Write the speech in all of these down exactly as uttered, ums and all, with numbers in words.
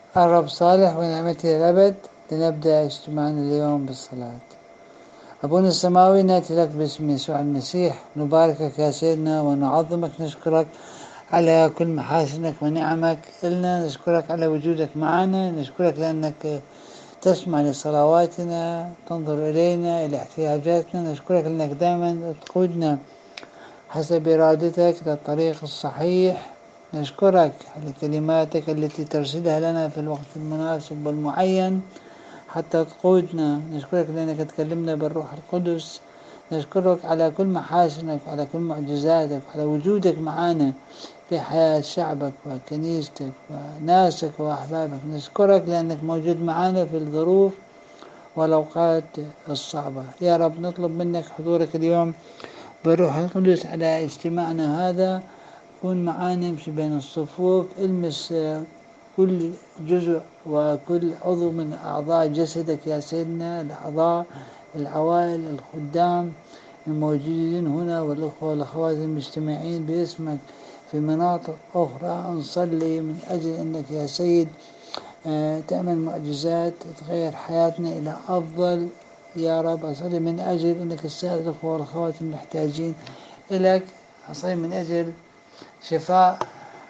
الرب صالح ونعمته الأبد. لنبدأ اجتماعنا اليوم بالصلاة. أبونا السماوي، نأتي لك باسم يسوع المسيح، نباركك يا سيدنا ونعظمك، نشكرك على كل محاسنك ونعمك إلنا، نشكرك على وجودك معنا، نشكرك لأنك تسمع لصلواتنا، تنظر إلينا إلى احتياجاتنا، نشكرك لأنك دائما تقودنا حسب إرادتك للطريق الصحيح. نشكرك على كلماتك التي ترسلها لنا في الوقت المناسب والمعين حتى تقودنا. نشكرك لأنك تكلمنا بالروح القدس. نشكرك على كل محاسنك وعلى كل معجزاتك وعلى وجودك معنا في حياة شعبك وكنيستك وناسك وأحبابك. نشكرك لأنك موجود معنا في الظروف والأوقات الصعبة. يا رب نطلب منك حضورك اليوم بالروح القدس على اجتماعنا هذا. كن معانا، امشي بين الصفوف، المس كل جزء وكل عضو من أعضاء جسدك يا سيدنا، الأعضاء، العوائل، الخدام الموجودين هنا والأخوة والأخوات المجتمعين باسمك في مناطق أخرى. نصلي من أجل أنك يا سيد تعمل معجزات تغير حياتنا إلى أفضل. يا رب أصلي من أجل أنك تساعد الأخوة والأخوات المحتاجين إليك. أصلي من أجل شفاء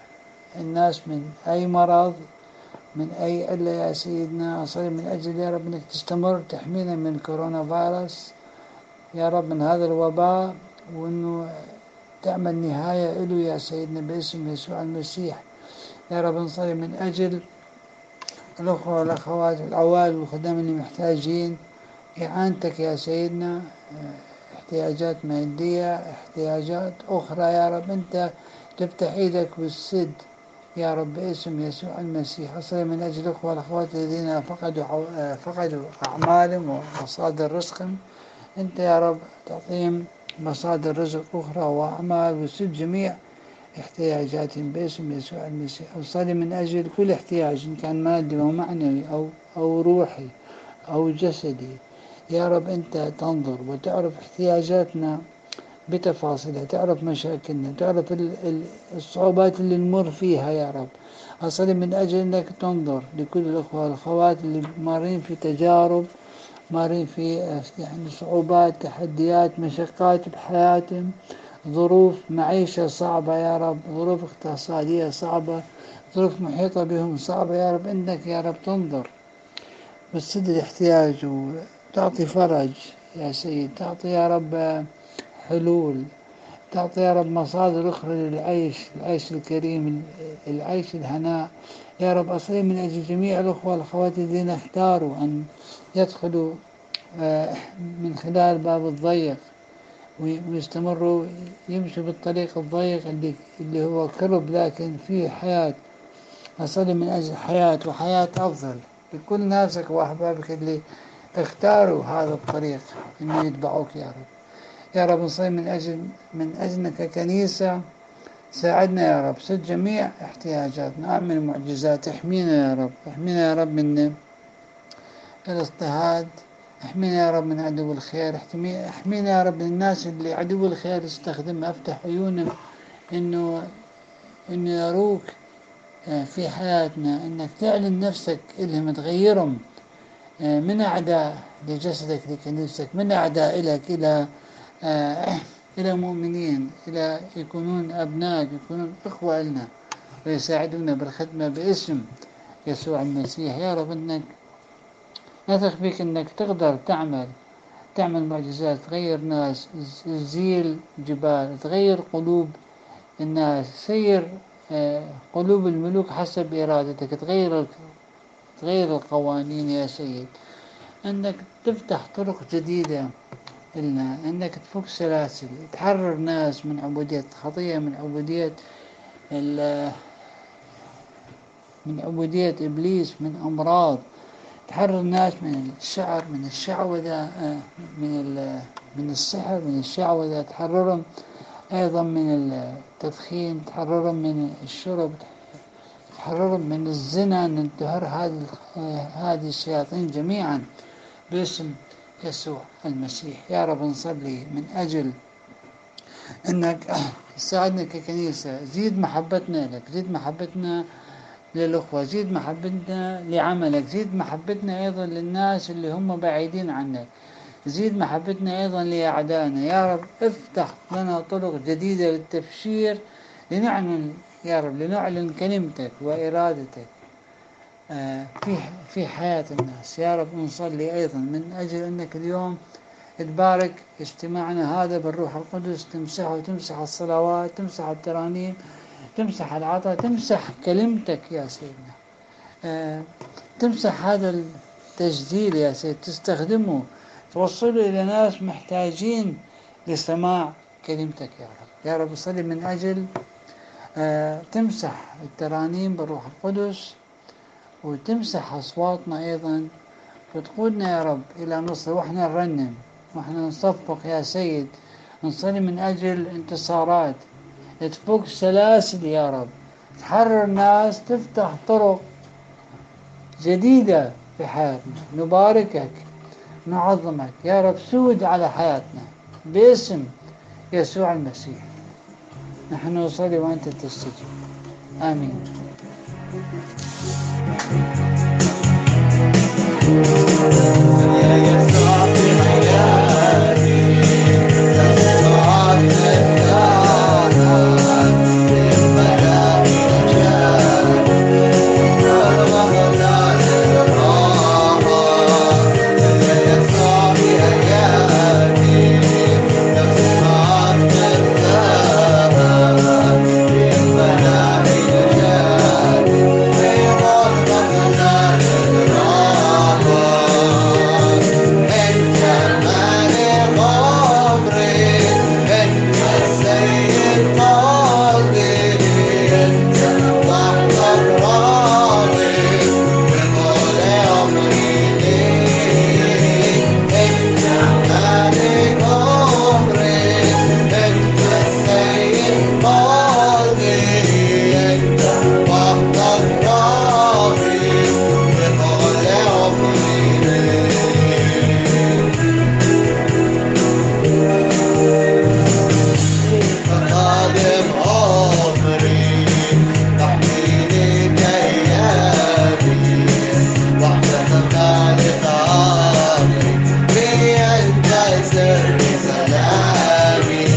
الناس من أي مرض، من أي علة يا سيدنا. أصلي من أجل يا رب أنك تستمر تحمينا من كورونا فيروس يا رب، من هذا الوباء، وأنه تعمل نهاية له يا سيدنا باسم يسوع المسيح. يا رب نصلي من أجل الأخوة والأخوات العوائل والخدام اللي محتاجين إعانتك يا سيدنا، احتياجات مادية، احتياجات أخرى. يا رب أنت تفتح إيدك والسد يا رب باسم يسوع المسيح. أصلي من أجل الأخوة والأخوات الذين فقدوا فقدوا أعمالهم ومصادر رزقهم. أنت يا رب تعطيهم مصادر رزق أخرى وأعمال، وسد جميع احتياجاتهم باسم يسوع المسيح. أصلي من أجل كل احتياج إن كان مادي أو معنوي أو أو روحي أو جسدي. يا رب أنت تنظر وتعرف احتياجاتنا بتفاصيلها، تعرف مشاكلنا، تعرف الصعوبات اللي نمر فيها يا رب. أصلي من أجل أنك تنظر لكل الأخوة والأخوات اللي مارين في تجارب، مارين في يعني صعوبات، تحديات، مشقات بحياتهم، ظروف معيشة صعبة يا رب، ظروف اقتصادية صعبة، ظروف محيطة بهم صعبة. يا رب أنك يا رب تنظر وتسد الاحتياج وتعطي فرج يا سيد، تعطي يا رب حلول، تعطي يا رب مصادر أخرى للعيش، العيش الكريم، العيش الهناء. يا رب أصلي من أجل جميع الأخوة والأخوات الذين اختاروا أن يدخلوا من خلال الباب الضيق ويستمروا يمشوا بالطريق الضيق اللي, اللي هو كرب لكن فيه حياة. أصلي من أجل حياة وحياة أفضل لكل ناسك وأحبابك اللي اختاروا هذا الطريق إنه يتبعوك يا رب. يا رب نصلي من أجل من أجلنا ككنيسة، ساعدنا يا رب، سد جميع احتياجاتنا، أعمل معجزات، احمينا يا رب، احمينا يا رب من الاضطهاد، احمينا يا رب من عدو الخير، احمينا يا رب من الناس اللي عدو الخير يستخدمها. افتح عيونهم إنه إنه يروك في حياتنا، إنك تعلن نفسك إلهم، تغيرهم من أعداء لجسدك لكنيستك، من أعداء إليك إلى آه إلى مؤمنين، إلى يكونون أبناء، يكونون إخوة لنا ويساعدونا بالخدمة باسم يسوع المسيح. يا رب إنك نثق فيك إنك تقدر تعمل تعمل معجزات، تغير ناس، تزيل جبال، تغير قلوب الناس، سير آه قلوب الملوك حسب إرادتك، تغير تغير القوانين يا سيد، أنك تفتح طرق جديدة لنا، أنك تفك سلاسل، تحرر ناس من عبودية خطية، من عبودية من عبودية إبليس، من أمراض، تحرر الناس من الشعر، من الشعوذة، من من السحر، من الشعوذة، تحررهم أيضا من التدخين، تحررهم من الشرب، تحررهم من الزنا، ننتهر هذه هذه الشياطين جميعا باسم يسوع المسيح. يا رب نصلي من أجل أنك تساعدنا ككنيسة، زيد محبتنا لك، زيد محبتنا للأخوة، زيد محبتنا لعملك، زيد محبتنا أيضا للناس اللي هم بعيدين عنك، زيد محبتنا أيضا لأعدائنا. يا رب افتح لنا طرق جديدة للتبشير، لنعلن يا رب لنعلن كلمتك وإرادتك في في حياة الناس. يا رب نصلي أيضا من أجل أنك اليوم تبارك اجتماعنا هذا بالروح القدس، تمسحه وتمسح الصلوات، تمسح الترانيم، تمسح العطاء، تمسح كلمتك يا سيدنا، آه، تمسح هذا التسجيل يا سيد، تستخدمه توصله إلى ناس محتاجين لسماع كلمتك يا رب. يا رب صلي من أجل آه، تمسح الترانيم بالروح القدس، وتمسح أصواتنا أيضا، وتقودنا يا رب إلى نصر، وإحنا نرنم وإحنا نصفق يا سيد، نصلي من أجل انتصارات، تفك سلاسل يا رب، تحرر الناس، تفتح طرق جديدة في حياتنا. نباركك، نعظمك يا رب، سود على حياتنا باسم يسوع المسيح. نحن نصلي وأنت تستجيب. آمين. يا يسوع في حياتي تسمعك تفتحها للملاك رجاك والغلا للراحة. يا يسوع في حياتي تسمعك تفتحها للملاك رجاك والغلا للراحة. انت مالك عمري، انت السيد قلبي، انت وحدك راضي بكل عمري ليك. انت مالك عمري، انت السيد قلبي، انت وحدك راضي بكل عمري ليك. فقادم عمري تحميني كيادي، وحدك خالق عمري، في أنت سر سلامي.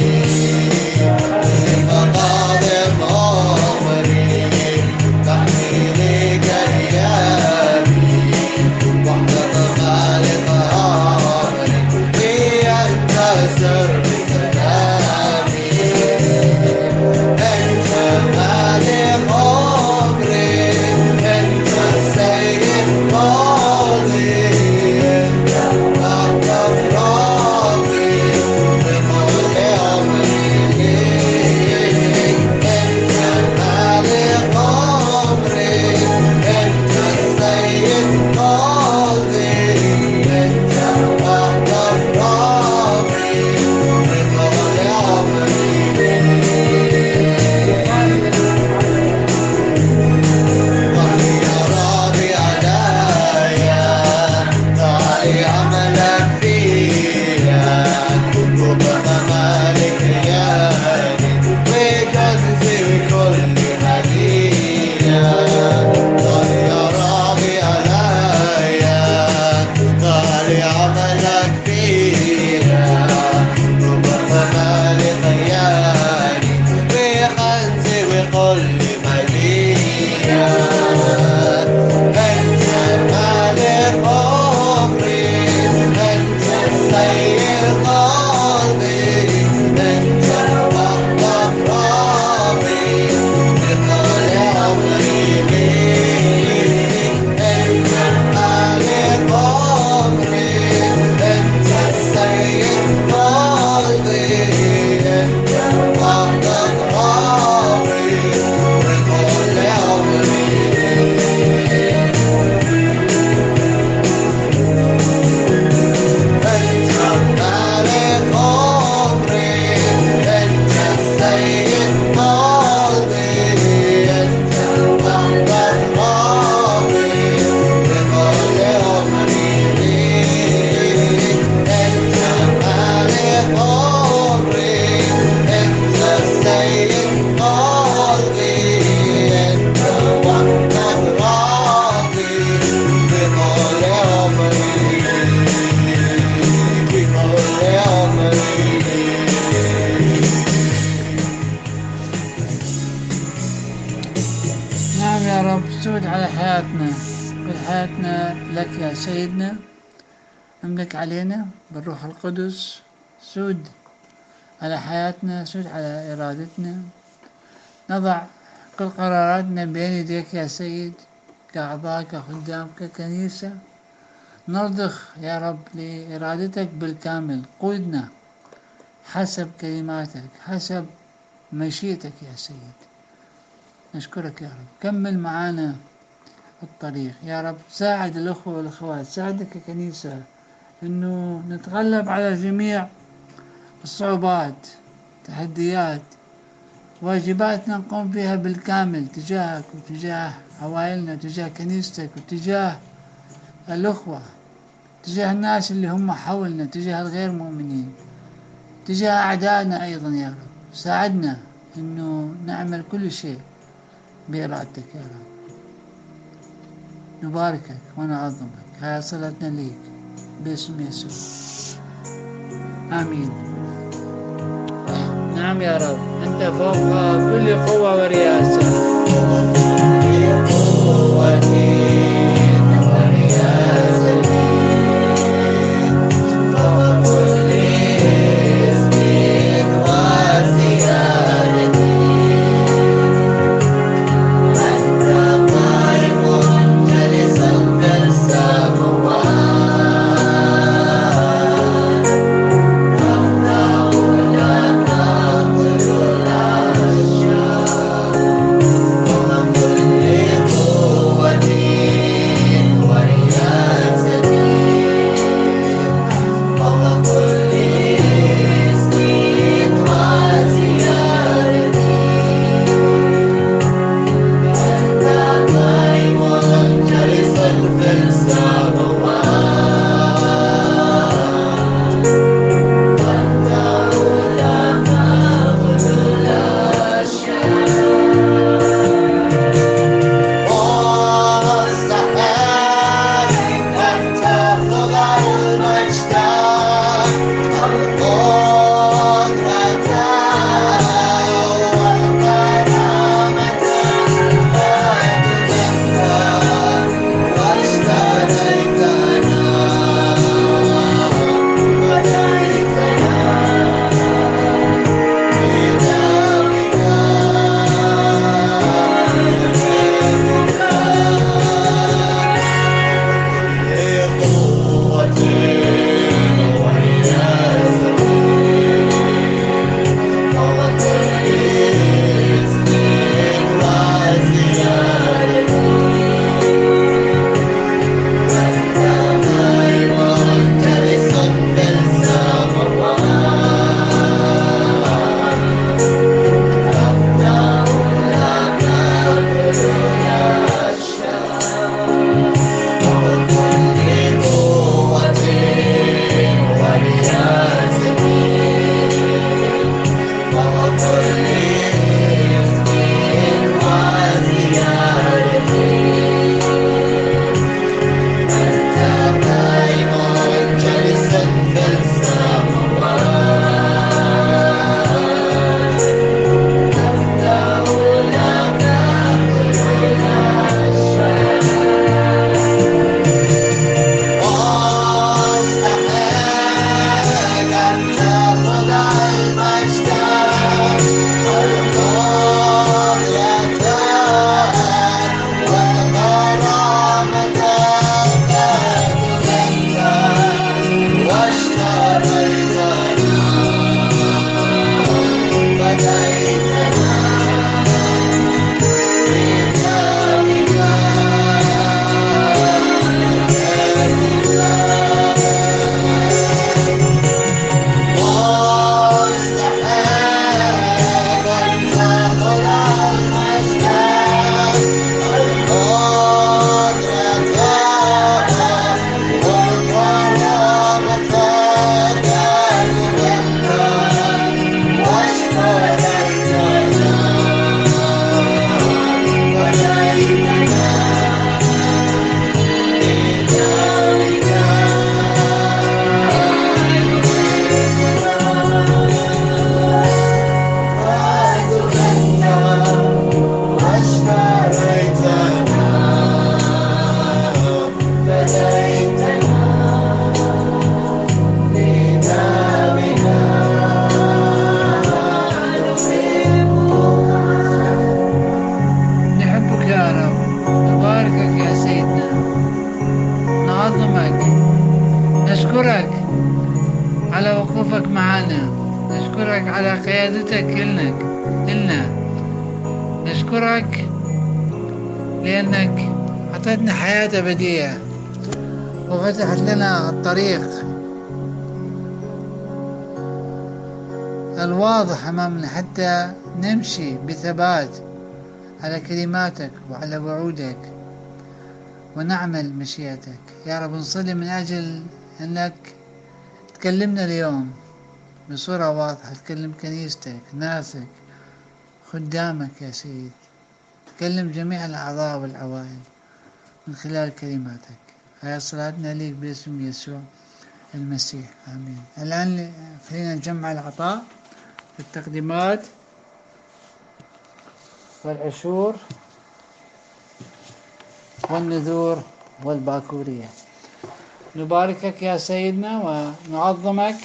فقادم عمري تحميني كيادي، وحدك خالق عمري، في أنت سر سلامي. أنت مالك عمري، أنت السيد قاضي، أنت وحدك راضي بكل عمري ليك. أنت مالك عمري، أنت السيد قاضي، أنت وحدك راضي بكل عمري وهي راضي عليا، تعالي عملك فيا، وبغمالك ريالي وكنزي وكل هدية. تعالي راضي عليا، تعالي عملك فيا، وبغمالك ريالي وكنزي وكل هدية. أنت مالك عمري، أنت السيد قلبي، أنت وحدك راضي بكل عمري ليك. أنت مالك عمري، أنت السيد قلبي، أنت وحدك راضي بكل عمري ليك. أنت مالك عمري، أنت السيد قلبي، أنت وحدك رب سود على حياتنا، كل حياتنا لك يا سيدنا، املك علينا بالروح القدس، سود على حياتنا، سود على إرادتنا، نضع كل قراراتنا بين يديك يا سيد، كأعضاء كخدام ككنيسة، نرضخ يا رب لإرادتك بالكامل، قودنا حسب كلماتك، حسب مشيئتك يا سيد. نشكرك يا رب، كمل معانا الطريق يا رب، ساعد الأخوة والأخوات، ساعدك ككنيسة أنه نتغلب على جميع الصعوبات، تحديات، واجباتنا نقوم بها بالكامل تجاهك وتجاه عوائلنا، تجاه كنيستك وتجاه الأخوة، تجاه الناس اللي هم حولنا، تجاه الغير مؤمنين، تجاه أعدائنا أيضا يا رب. ساعدنا أنه نعمل كل شيء بإرادتك يا رب. نباركك ونعظمك، هاي صلتنا ليك باسم يسوع، آمين. نعم يا رب، أنت فوق كل قوة ورياسة. نباركك يا سيدنا، نعظمك، نشكرك على وقوفك معنا، نشكرك على قيادتك لنا لنا نشكرك لأنك أعطيتنا حياة أبدية وفتحت لنا الطريق الواضح أمامنا حتى نمشي بثبات على كلماتك وعلى وعودك ونعمل مشيئتك. يا رب نصلي من أجل أنك تكلمنا اليوم بصورة واضحة، تكلم كنيستك، ناسك، خدامك يا سيد، تكلم جميع الأعضاء والعوائل من خلال كلماتك. هيا صلاتنا ليك باسم يسوع المسيح، آمين. الآن خلينا نجمع العطاء في التقديمات والعشور والنذور والباكورية. نباركك يا سيدنا ونعظمك،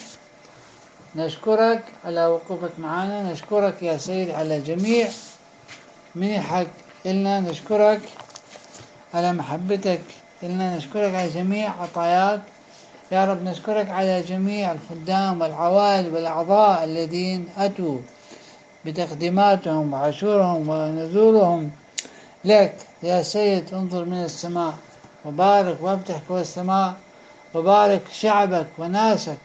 نشكرك على وقوفك معنا، نشكرك يا سيد على جميع منحك إلنا، نشكرك على محبتك إلنا، نشكرك على جميع عطاياك يا رب، نشكرك على جميع الخدام والعوائل والأعضاء الذين أتوا بتقديماتهم وعشورهم ونذورهم لك يا سيد. انظر من السماء وبارك وافتح كل السماء وبارك شعبك وناسك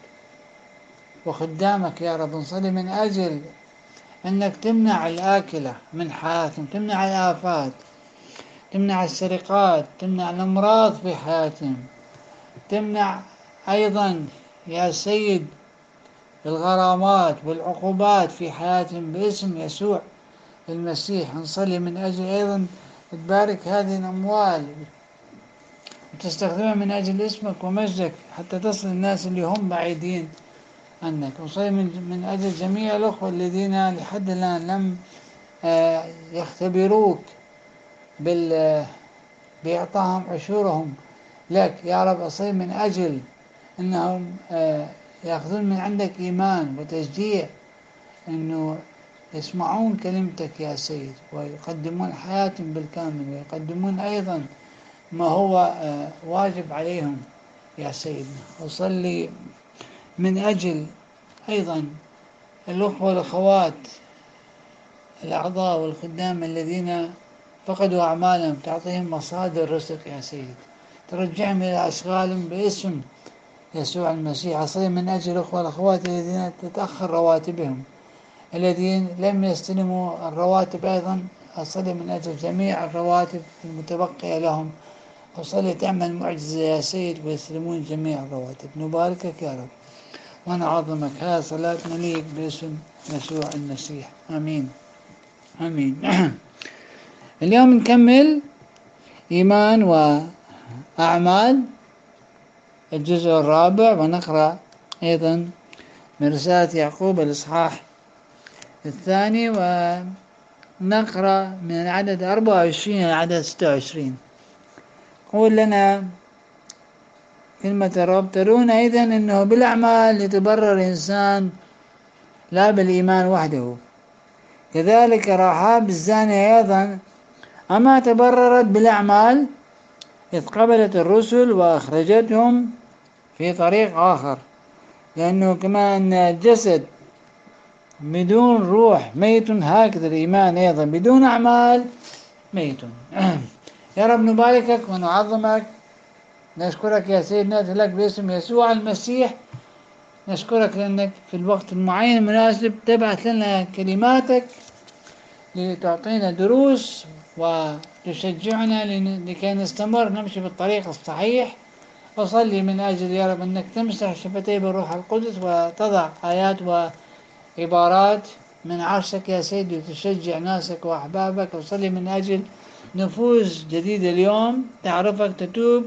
وخدامك يا رب. نصلي من أجل أنك تمنع الآكلة من حياتهم، تمنع الآفات، تمنع السرقات، تمنع الأمراض في حياتهم، تمنع أيضا يا سيد الغرامات والعقوبات في حياتهم باسم يسوع المسيح. نصلي من أجل أيضا تبارك هذه الأموال وتستخدمها من أجل اسمك ومجدك حتى تصل الناس اللي هم بعيدين عنك. نصلي من, من أجل جميع الأخوة الذين لحد الآن لم يختبروك بال بإعطائهم عشورهم لك يا رب. أصلي من أجل أنهم يأخذون من عندك إيمان وتشجيع أنه يسمعون كلمتك يا سيد ويقدمون حياتهم بالكامل ويقدمون أيضا ما هو واجب عليهم يا سيدنا. أصلي من أجل أيضا الأخوة والأخوات الأعضاء والخدام الذين فقدوا أعمالهم، تعطيهم مصادر رزق يا سيد، ترجعهم إلى أشغالهم باسم يسوع المسيح. أصلي من أجل الأخوة والأخوات الذين تتأخر رواتبهم، الذين لم يستلموا الرواتب أيضا. أصلي من أجل جميع الرواتب المتبقية لهم، أصلي تعمل معجزة يا سيد ويستلمون جميع الرواتب. نباركك يا رب ونعظمك. هذا صلاتنا ليك باسم يسوع المسيح، آمين آمين. اليوم نكمل إيمان وأعمال الجزء الرابع، ونقرأ أيضا من رسالة يعقوب الإصحاح الثاني، ونقرأ من العدد أربعة وعشرين إلى العدد ستة وعشرين. قول لنا كلمة الرب: ترون أيضا أنه بالأعمال يتبرر الإنسان لا بالإيمان وحده، كذلك رحاب الزانية أيضا أما تبررت بالأعمال إذ قبلت الرسل وأخرجتهم في طريق آخر، لأنه كما أن الجسد بدون روح ميت، هكذا الإيمان أيضا بدون أعمال ميت. يا رب نباركك ونعظمك، نشكرك يا سيدنا لك باسم يسوع المسيح. نشكرك لأنك في الوقت المعين المناسب تبعث لنا كلماتك لتعطينا دروس وتشجعنا لكي نستمر نمشي بالطريق الصحيح. أصلي من أجل يا رب أنك تمسح شفتي بالروح القدس وتضع آيات وعبارات من عرشك يا سيدي وتشجع ناسك وأحبابك. أصلي من أجل نفوس جديدة اليوم تعرفك، تتوب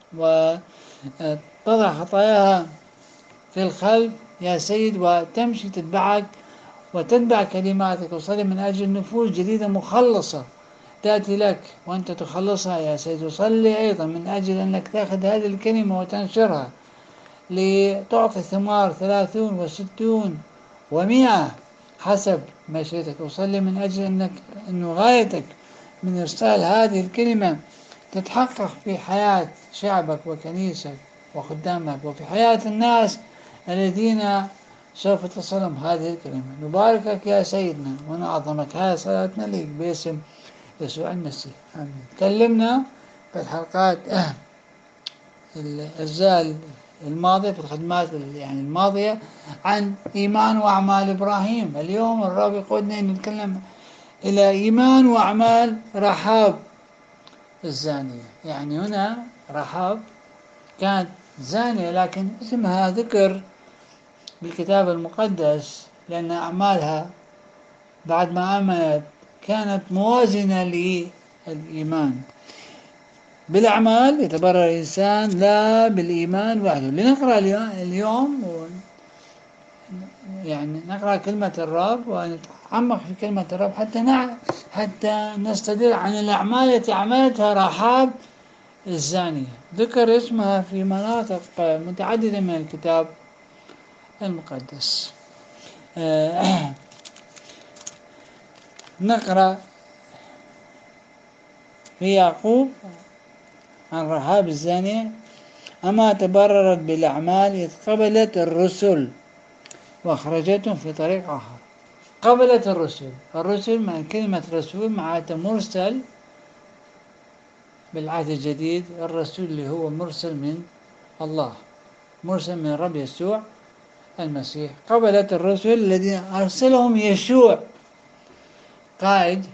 وتضع خطاياها في الخلف يا سيد وتمشي تتبعك وتتبع كلماتك. أصلي من أجل نفوس جديدة مخلصة تأتي لك وأنت تخلصها يا سيد. أصلي أيضا من أجل أنك تأخذ هذه الكلمة وتنشرها لتعطي ثمار ثلاثون وستون ومئة حسب مشيئتك. أصلي من أجل أنك أنه غايتك من إرسال هذه الكلمة تتحقق في حياة شعبك وكنيسك وخدامك وفي حياة الناس الذين سوف تصلهم هذه الكلمة. نباركك يا سيدنا ونعظمك. هذه صلاتنا لك باسم يسوع المسيح، آمين. تكلمنا في الحلقات الأجزاء الماضية في الخدمات يعني الماضية عن إيمان وأعمال إبراهيم. اليوم الرب يقودنا أن نتكلم إلى إيمان وأعمال رحاب الزانية. يعني هنا رحاب كانت زانية لكن اسمها ذكر بالكتاب المقدس لأن أعمالها بعد ما آمنت كانت موازنة للإيمان. بالأعمال يتبرر الإنسان لا بالإيمان وحده. لنقرأ اليوم يعني نقرأ كلمة الرب ونتعمق في كلمة الرب حتى نع... حتى نستدل عن الأعمال التي عملتها رحاب الزانية. ذكر اسمها في مناطق متعددة من الكتاب المقدس. آه نقرأ في يعقوب عن رحاب الزانية: أما تبررت بالأعمال إذ قبلت الرسل وأخرجتهم في طريق آخر. قبلت الرسل. الرسل مع كلمة رسول معناته مرسل بالعهد الجديد. الرسول اللي هو مرسل من الله، مرسل من الرب يسوع المسيح. قبلت الرسل الذين أرسلهم يشوع قائد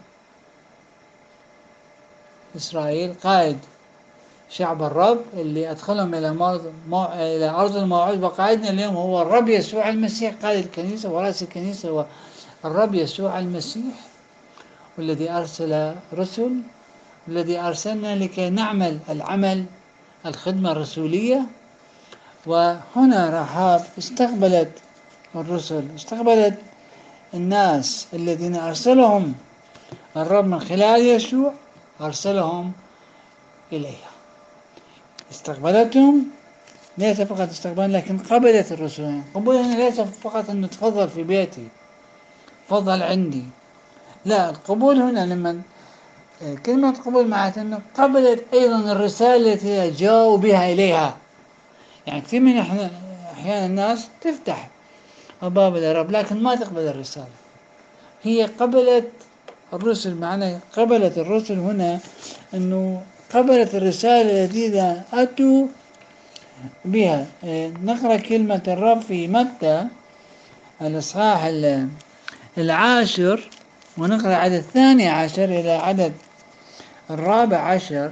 إسرائيل، قائد شعب الرب اللي أدخلهم إلى مو... إلى أرض الموعود. وقائدنا اليوم هو الرب يسوع المسيح، قائد الكنيسة ورأس الكنيسة هو الرب يسوع المسيح، والذي أرسل رسل، الذي أرسلنا لكي نعمل العمل الخدمة الرسولية. وهنا رحاب استقبلت الرسل، استقبلت الناس الذين أرسلهم الرب من خلال يسوع، أرسلهم إليها. استقبلتهم، ليس فقط استقبال لكن قبلت الرسل. قبولنا ليس فقط أن تفضل في بيتي، فضل عندي، لا. القبول هنا لما كلمة قبول معناتها أنه قبلت أيضا الرسالة التي جاءوا بها إليها. يعني كثير من إحنا أحيانا الناس تفتح أبواب الرب لكن ما تقبل الرسالة. هي قبلت الرسل. معنى قبلت الرسل هنا أنه قبلت الرسالة التي أتوا بها. نقرأ كلمة الرب في متى الإصحاح العاشر ونقرأ عدد الثاني عشر إلى عدد الرابع عشر.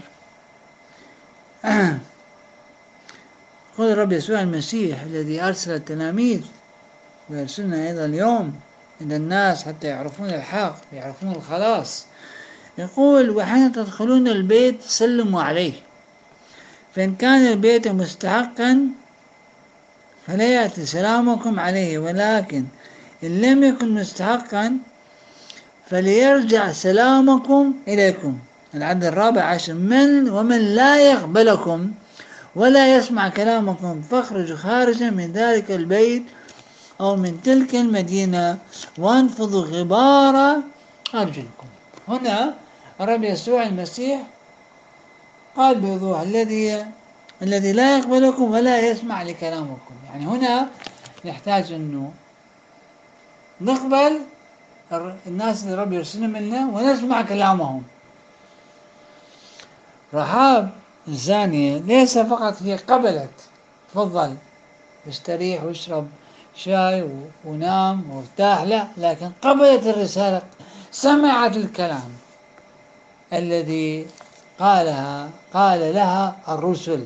قال الرب يسوع المسيح الذي أرسل التلاميذ ويرسلنا أيضا اليوم إلى الناس حتى يعرفون الحق، يعرفون الخلاص. يقول: وحين تدخلون البيت سلموا عليه، فإن كان البيت مستحقا فلا يأتي سلامكم عليه، ولكن إن لم يكن مستحقا فليرجع سلامكم إليكم. العدد الرابع عشر: من ومن لا يقبلكم ولا يسمع كلامكم فاخرجوا خارجا من ذلك البيت أو من تلك المدينة وانفضوا غبار أرجلكم. هنا الرب يسوع المسيح قال بوضوح: الذي الذي لا يقبلكم ولا يسمع لكلامكم. يعني هنا نحتاج أنه نقبل الناس اللي الرب يرسلهم لنا ونسمع كلامهم. رحاب الزانية ليس فقط هي قبلت تفضل استريح واشرب شاي ونام وارتاح، لا، لكن قبلت الرسالة، سمعت الكلام الذي قالها قال لها الرسل.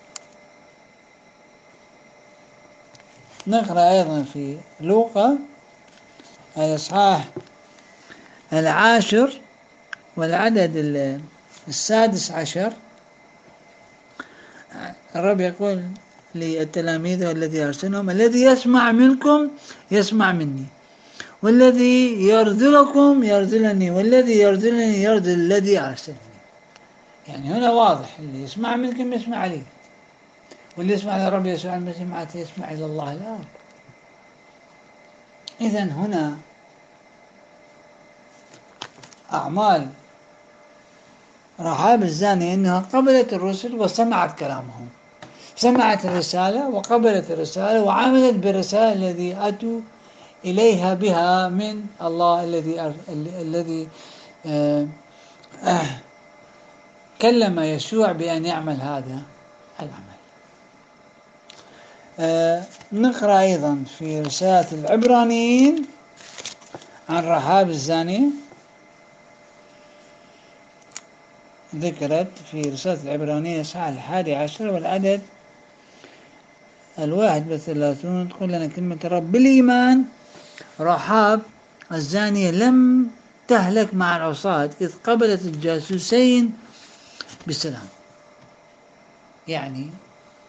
نقرأ أيضا في لوقا الإصحاح العاشر والعدد السادس عشر. الرب يقول للتلاميذ الذي أرسلهم: الذي يسمع منكم يسمع مني، والذي يرذلكم يرذلني، والذي يرذلني يرذل الذي أرسلني. يعني هنا واضح: اللي يسمع منكم يسمع عليه، واللي يسمع للرب يسوع المسيح معناته يسمع إلى الله الآب. إذن هنا أعمال رحاب الزانية أنها قبلت الرسل وسمعت كلامهم، سمعت الرسالة وقبلت الرسالة وعملت بالرسالة الذي أتوا إليها بها من الله الذي الذي آه آه كلم يشوع بأن يعمل هذا العمل. آه نقرأ أيضا في رسالة العبرانيين عن رحاب الزانية، ذكرت في رسالة العبرانيين الإصحاح الحادي عشر والعدد الواحد والثلاثون، تقول لنا كلمة الرب: بالإيمان رحاب الزانية لم تهلك مع العصاة إذ قبلت الجاسوسين بسلام. يعني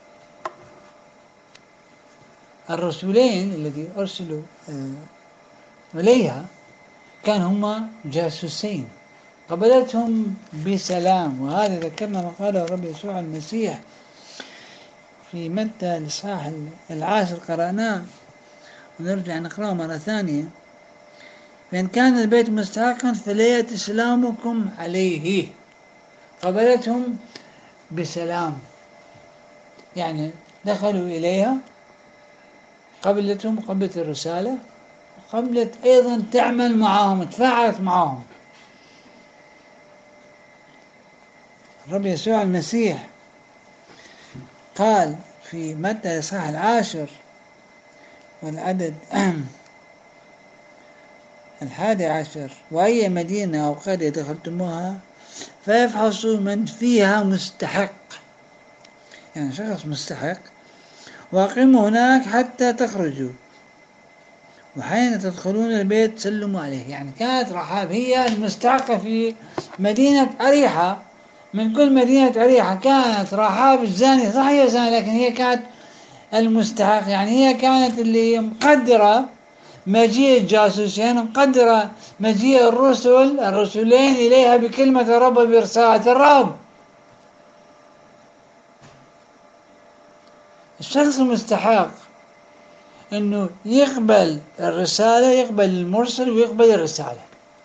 الرسولين الذي أرسلوا إليها كان هما جاسوسين، قبلتهم بسلام. وهذا ذكرنا ما قاله الرب يسوع المسيح في متى الإصحاح العاشر، قرأناه ونرجع نقرأه مرة ثانية: فإن كان البيت مستحقا فليأت سلامكم عليه. قبلتهم بسلام، يعني دخلوا إليها، قبلتهم، قبلت الرسالة، قبلت أيضا تعمل معهم، تفاعلت معهم. الرب يسوع المسيح قال في متى الإصحاح العاشر والعدد الحادي عشر: وأي مدينة أو قرية دخلتموها فيفحصوا من فيها مستحق، يعني شخص مستحق، وأقيموا هناك حتى تخرجوا، وحين تدخلون البيت سلموا عليه. يعني كانت رحاب هي المستحقة في مدينة أريحة، من كل مدينة أريحة كانت رحاب الزانية، صح هي زانية لكن هي كانت المستحق، يعني هي كانت اللي مقدرة مجيء الجاسوسين، مقدرة مجيء الرسل الرسولين إليها بكلمة الرب برسالة الرب. الشخص المستحق أنه يقبل الرسالة، يقبل المرسل ويقبل الرسالة.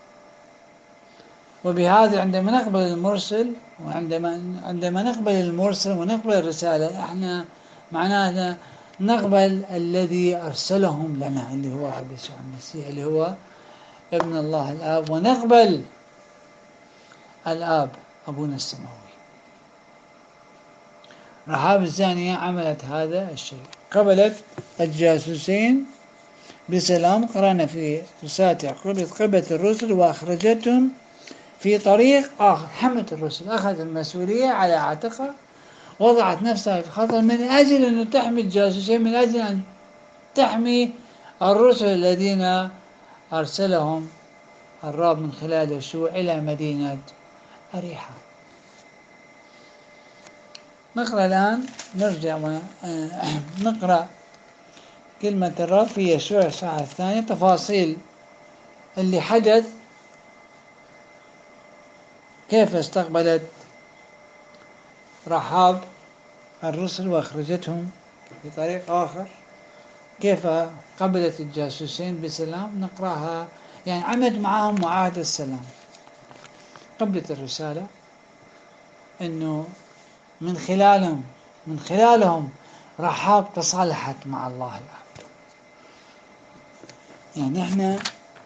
وبهذا عندما نقبل المرسل وعندما عندما نقبل المرسل ونقبل الرسالة، احنا معناها نقبل الذي أرسلهم لنا اللي هو الرب يسوع المسيح اللي هو ابن الله الآب، ونقبل الآب أبونا السماوي. رحاب الزانية عملت هذا الشيء، قبلت الجاسوسين بسلام. قرأنا في رسالة يعقوب: إذ قبلت الرسل وأخرجتهم في طريق آخر. حملت الرسل، أخذت المسؤولية على عاتقها، وضعت نفسها في خطر من أجل أن تحمي الجاسوسين، من أجل أن تحمي الرسل الذين أرسلهم الرب من خلال يشوع إلى مدينة أريحة. نقرأ الآن، نرجع ونقرأ كلمة الرب في يشوع الإصحاح الثاني، تفاصيل اللي حدث، كيف استقبلت رحاب الرسل وأخرجتهم في طريق آخر، كيف قبلت الجاسوسين بسلام. نقرأها، يعني عملت معهم معاهدة السلام، قبلت الرسالة أنه من خلالهم من خلالهم رحاب تصالحت مع الله الآب. يعني احنا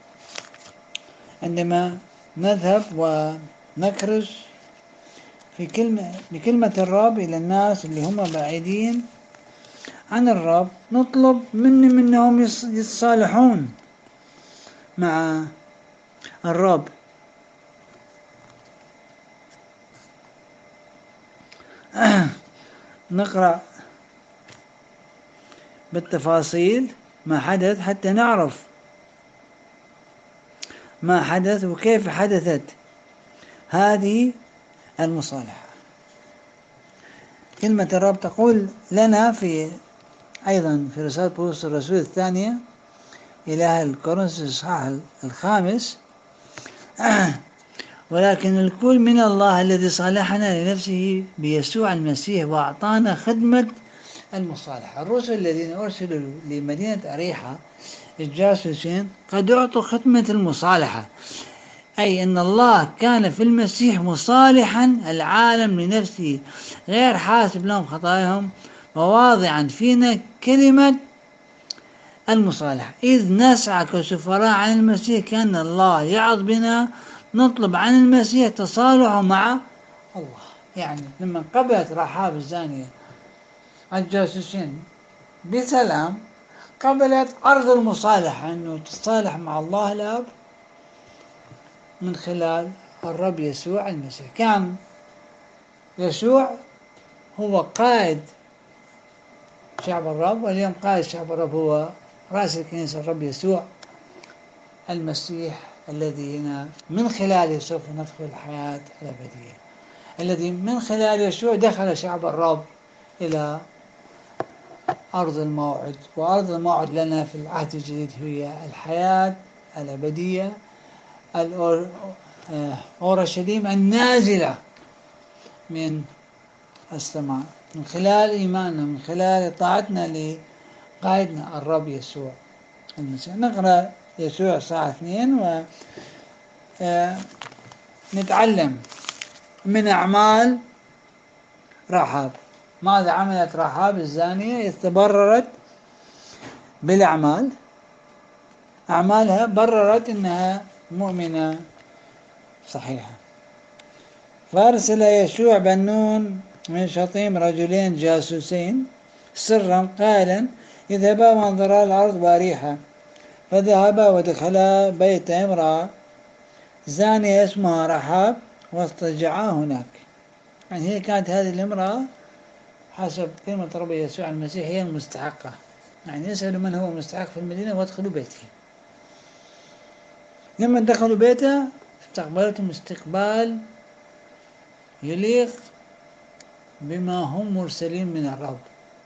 عندما نذهب ونكرز في كلمة بكلمة الرب إلى الناس اللي هم بعيدين عن الرب، نطلب من منهم يتصالحون مع الرب. نقرأ بالتفاصيل ما حدث حتى نعرف ما حدث وكيف حدثت هذه المصالحة. كلمة الرب تقول لنا في أيضا في رسالة بولس الرسول الثانية إلى أهل كورنثوس الإصحاح الخامس: ولكن الكل من الله الذي صالحنا لنفسه بيسوع المسيح وأعطانا خدمة المصالحة. الرسل الذين أرسلوا لمدينة أريحة الجاسوسين قد أعطوا خدمة المصالحة. أي أن الله كان في المسيح مصالحا العالم لنفسه غير حاسب لهم خطاياهم، وواضعا فينا كلمة المصالحة، إذ نسعى كسفراء عن المسيح كأن الله يعظ بنا نطلب عن المسيح تصالحه مع الله. يعني لما قبلت رحاب الزانية الجاسوسين بسلام، قبلت عرض المصالحة أنه تصالح مع الله الآب من خلال الرب يسوع المسيح. كان يسوع هو قائد شعب الرب، واليوم قائد شعب الرب هو رأس الكنيسة الرب يسوع المسيح، الذي هنا من خلاله سوف ندخل الحياة الأبدية، الذي من خلال يسوع دخل شعب الرب إلى أرض الموعد. وأرض الموعد لنا في العهد الجديد هي الحياة الأبدية، أورشليم النازلة من السماء، من خلال إيماننا، من خلال طاعتنا لقائدنا الرب يسوع المسيح. نقرأ يسوع ساعة اثنين ونتعلم من أعمال رحاب. ماذا عملت رحاب الزانية؟ تبررت بالأعمال، أعمالها بررت أنها مؤمنة صحيحة. فأرسل يشوع بن نون من شطيم رجلين جاسوسين سرا قائلا اذهبا وانظرا الأرض باريحة، فذهبا ودخلا بيت امرأة زانية اسمها رحاب واضطجعا هناك. يعني هي كانت هذه الامرأة حسب كلمة رب يسوع المسيح هي المستحقة، يعني يسألوا من هو مستحق في المدينة وادخلوا بيته. لما دخلوا بيته استقبلتهم استقبال يليق بما هم مرسلين من الرب.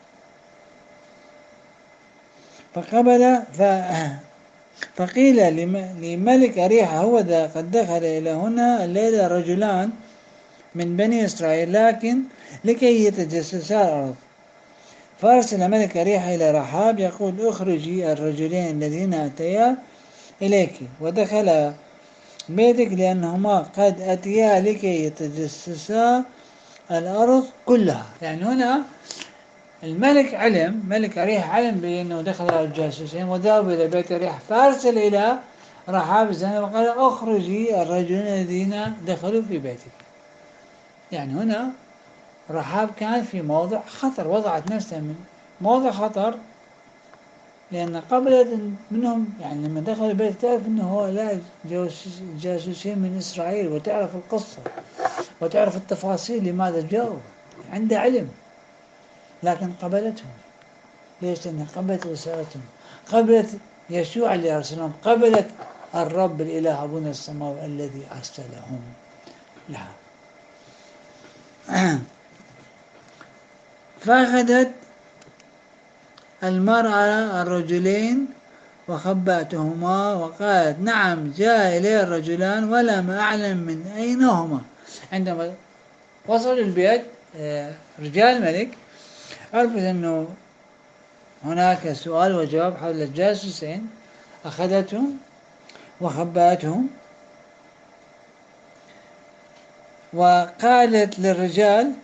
فقبل ف... فقيل لملك أريحة هو ذا قد دخل إلى هنا الليلة رجلان من بني إسرائيل لكن لكي يتجسسا الأرض. فأرسل ملك أريحة إلى رحاب يقول اخرجي الرجلين الذين أتيا إليك ودخلا بيتك لأنهما قد أتيا لكي يتجسسا الأرض كلها. يعني هنا الملك علم، ملك أريحة علم بأنه دخل الجاسوسين وذهبوا إلى بيت أريحة، فأرسل إلى رحاب الزانية وقال اخرجي الرجلين الذين دخلوا في بيتك. يعني هنا رحاب كانت في موضع خطر، وضعت نفسها من موضع خطر، لأن قبلت منهم. يعني لما دخل البيت تعرف أنه هو لا جاسوسين من إسرائيل، وتعرف القصة وتعرف التفاصيل لماذا جاءوا، عنده علم، لكن قبلتهم. ليش؟ لأنها قبلت رسالتهم، قبلت يسوع اللي أرسلهم، قبلت الرب الإله أبونا السماوي الذي أرسلهم لها. فأخذت المرأة الرجلين وخبأتهما وقالت نعم جاء إلي الرجلان ولم أعلم من أين هما. عندما وصلوا البيت رجال الملك عرفت أنه هناك سؤال وجواب حول الجاسوسين، أخذتهم وخبأتهم وقالت للرجال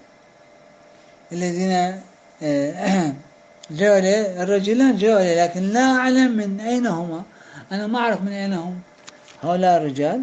الذين جاءوا لي، الرجلان جاءوا لي لكن لا أعلم من أين هما، أنا ما أعرف من أين هم هؤلاء الرجال.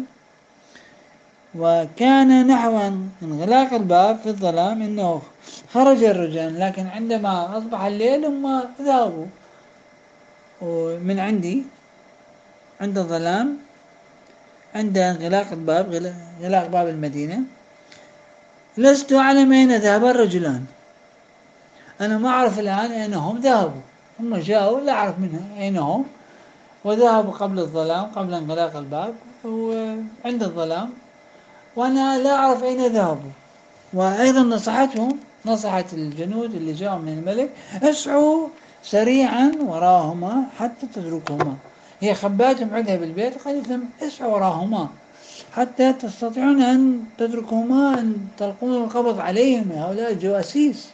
وكان نحو انغلاق الباب في الظلام إنه خرج الرجال، لكن عندما أصبح الليل هم ذهبوا من عندي عند الظلام، عند انغلاق الباب، غلاق باب المدينة. لست أعلم أين ذهب الرجلان، أنا ما أعرف الآن أين هم ذهبوا، هم جاءوا لا أعرف منهم أين هم، وذهبوا قبل الظلام، قبل انغلاق الباب وعند الظلام، وأنا لا أعرف أين ذهبوا. وأيضا نصحتهم، نصحت الجنود اللي جاءوا من الملك اسعوا سريعا وراهما حتى تدركهما. هي خباتهم عندها بالبيت، قالت لهم اسعوا وراهما حتى تستطيعون أن تدركهما، أن تلقون القبض عليهم هؤلاء الجواسيس.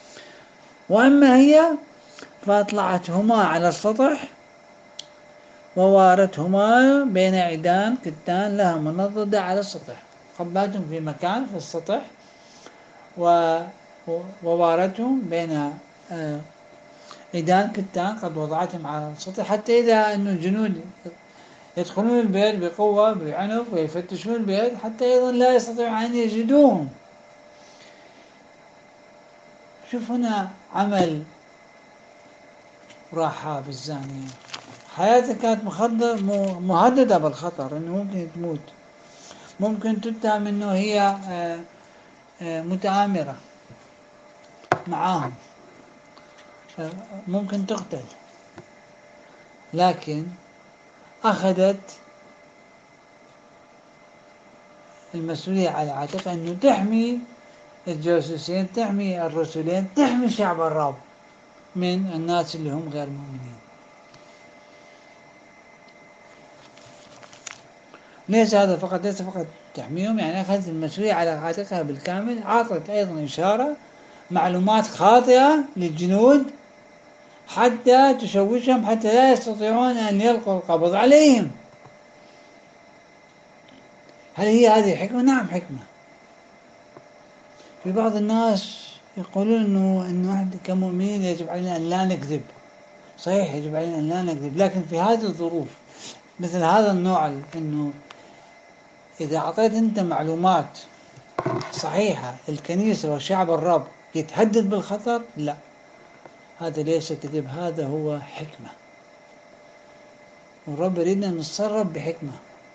وأما هي فأطلعتهما على السطح ووارتهما بين عيدان كتان لها منضدة على السطح، قباتهم في مكان في السطح، و- ووارتهم بين آه، عيدان كتان قد وضعتهم على السطح، حتى إذا أن الجنود يدخلون البيت بقوة بعنف ويفتشون البيت حتى أيضا لا يستطيعون أن يجدوهم. شوف هنا عمل رحاب الزانية، حياتها كانت مخدر مهددة بالخطر، أنه ممكن تموت، ممكن تتهم أنه هي آه، آه، متآمرة معاهم، آه، ممكن تقتل، لكن أخذت المسؤولية على عاتقها أنه تحمي الجاسوسين، تحمي الرسولين، تحمي شعب الرب من الناس اللي هم غير مؤمنين. ليس هذا فقط، ليس فقط تحميهم، يعني أخذت المسؤولية على عاتقها بالكامل. أعطت أيضا إشارة معلومات خاطئة للجنود حتى تشوشهم، حتى لا يستطيعون أن يلقوا القبض عليهم. هل هي هذه حكمة؟ نعم حكمة. في بعض الناس يقولون أنه أنه نحن كمؤمنين يجب علينا أن لا نكذب. صحيح يجب علينا أن لا نكذب، لكن في هذه الظروف مثل هذا النوع، أنه إذا أعطيت أنت معلومات صحيحة الكنيسة وشعب الرب يتهدد بالخطر، لا، هذا ليس كذب، هذا هو حكمة، والرب يريدنا نتصرف بحكمة.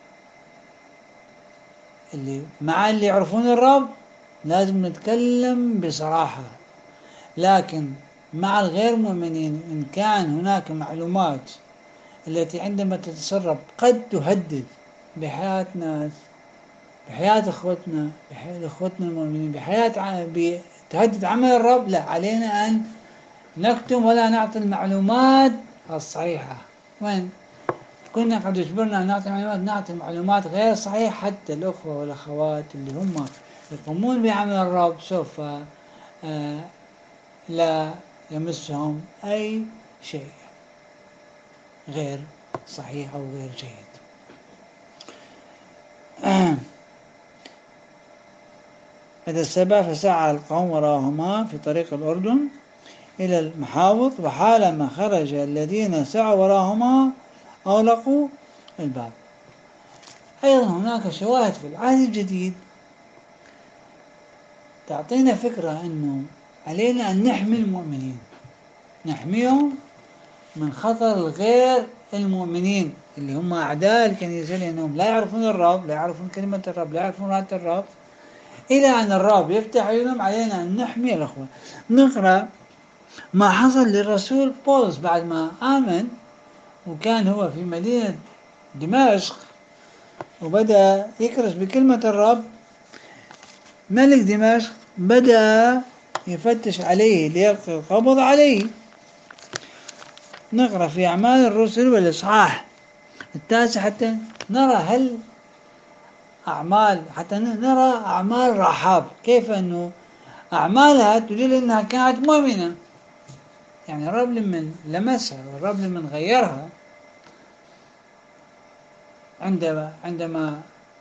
اللي مع اللي يعرفون الرب لازم نتكلم بصراحة، لكن مع الغير مؤمنين إن كان هناك معلومات التي عندما تتسرب قد تهدد بحياة ناس، بحياة إخوتنا، بحياة إخوتنا المؤمنين، بحياة تهدد عمل الرب، لا، علينا أن نكتم ولا نعطي المعلومات الصحيحة. وين كنا قد اجبرنا أن نعطي معلومات، نعطي معلومات غير صحيحة، حتى الأخوة والأخوات اللي هم يقومون بعمل الرب سوف آه لا يمسهم أي شيء غير صحيح أو غير جيد. هذا السبب فسعى القوم وراهما في طريق الأردن إلى المحاوط، وحالما خرج الذين سعوا وراهما أغلقوا الباب. أيضا هناك شواهد في العهد الجديد تعطينا فكرة أنه علينا أن نحمي المؤمنين، نحميهم من خطر الغير المؤمنين اللي هم أعداء الكنيسة، لأنهم لا يعرفون الرب، لا يعرفون كلمة الرب، لا يعرفون رأية الرب. إلى أن الرب يفتح عيونهم علينا أن نحمي الأخوة. نقرأ ما حصل للرسول بولس بعد ما آمن وكان هو في مدينة دمشق وبدأ يكرس بكلمة الرب. ملك دمشق بدأ يفتش عليه ليلقي القبض عليه. نقرأ في أعمال الرسل والإصحاح التاسع حتى نرى هل أعمال حتى نرى أعمال رحاب، كيف أنه أعمالها تدل أنها كانت مؤمنة. يعني الرب لمن لمسها والرب لمن غيرها عندما عندما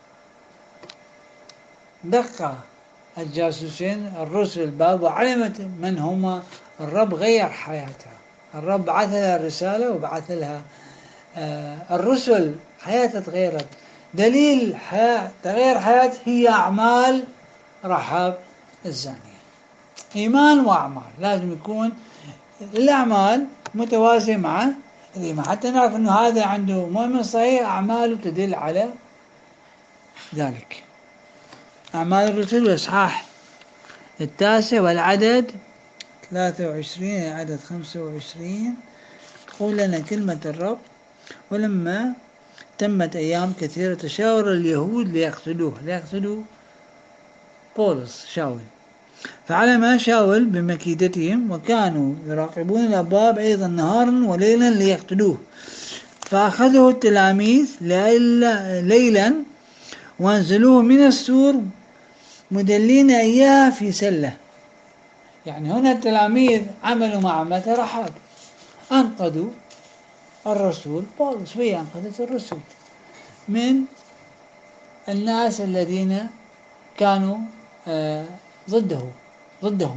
دق الجاسوسين الرسل الباب وعلمت من هما، الرب غير حياتها، الرب بعث لها الرسالة وبعث لها آه الرسل، حياتها تغيرت. دليل حياة تغير حياة هي أعمال رحاب الزانية. إيمان وأعمال لازم يكون الأعمال متوازية مع الإيمان حتى نعرف أنه هذا عنده مؤمن صحيح، أعماله تدل على ذلك. أعمال الرسل والإصحاح التاسع والعدد ثلاثة وعشرين عدد خمسة وعشرين تقول لنا كلمة الرب: ولما تمت أيام كثيرة تشاور اليهود ليقتلوه، ليقتلوا بولس شاول، فعلم شاول بمكيدتهم وكانوا يراقبون الأبواب أيضا نهارا وليلا ليقتلوه، فأخذه التلاميذ ليلا وانزلوه من السور مدلين إياه في سلة. يعني هنا التلاميذ عملوا مع عمة رحاب، أنقذوا الرسول بولس وينقذت الرسل من الناس الذين كانوا آه ضده ضدهم.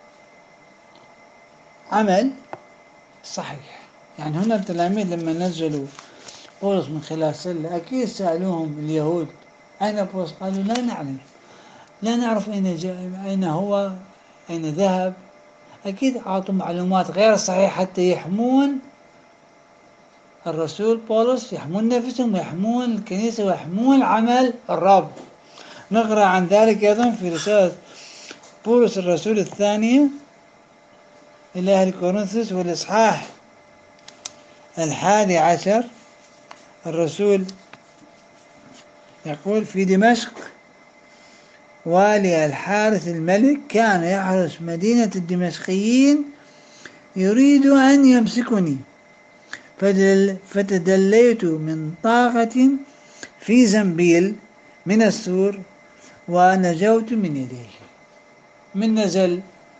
عمل صحيح. يعني هنا التلاميذ لما نزلوا بولس من خلال سلة أكيد سألوهم اليهود أين بولس؟ قالوا لا نعلم، لا نعرف أين جاء، أين هو، أين ذهب. أكيد أعطوا معلومات غير صحيحة حتى يحمون الرسول بولس، يحمون نفسهم ويحمون الكنيسة ويحمون عمل الرب. نقرأ عن ذلك أيضا في رسالة بولس الرسول الثانية إلى أهل كورنثوس والإصحاح الحادي عشر. الرسول يقول: في دمشق والي الحارث الملك كان يحرس مدينة الدمشقيين يريد أن يمسكني، فدل فتدليت من طاقة في زنبيل من السور ونجوت من يديه. من نزل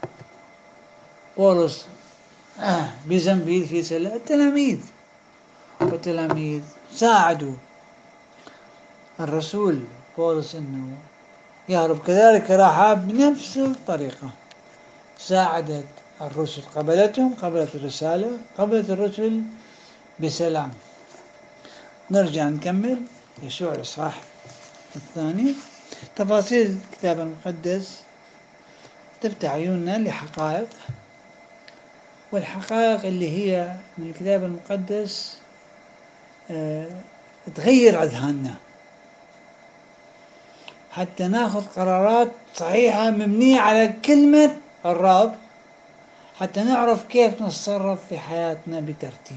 بولس آه بزنبيل في سلة التلاميذ، والتلاميذ ساعدوا الرسول بولس أنه يهرب. كذلك رحاب بنفس الطريقة ساعدت الرسل، قبلتهم، قبلت الرسالة، قبلت الرسل بسلام. نرجع نكمل يشوع الإصحاح الثاني. تفاصيل الكتاب المقدس تفتح عيوننا لحقائق، والحقائق اللي هي من الكتاب المقدس أه تغير أذهاننا حتى ناخذ قرارات صحيحة مبنية على كلمة الرب، حتى نعرف كيف نتصرف في حياتنا بترتيب.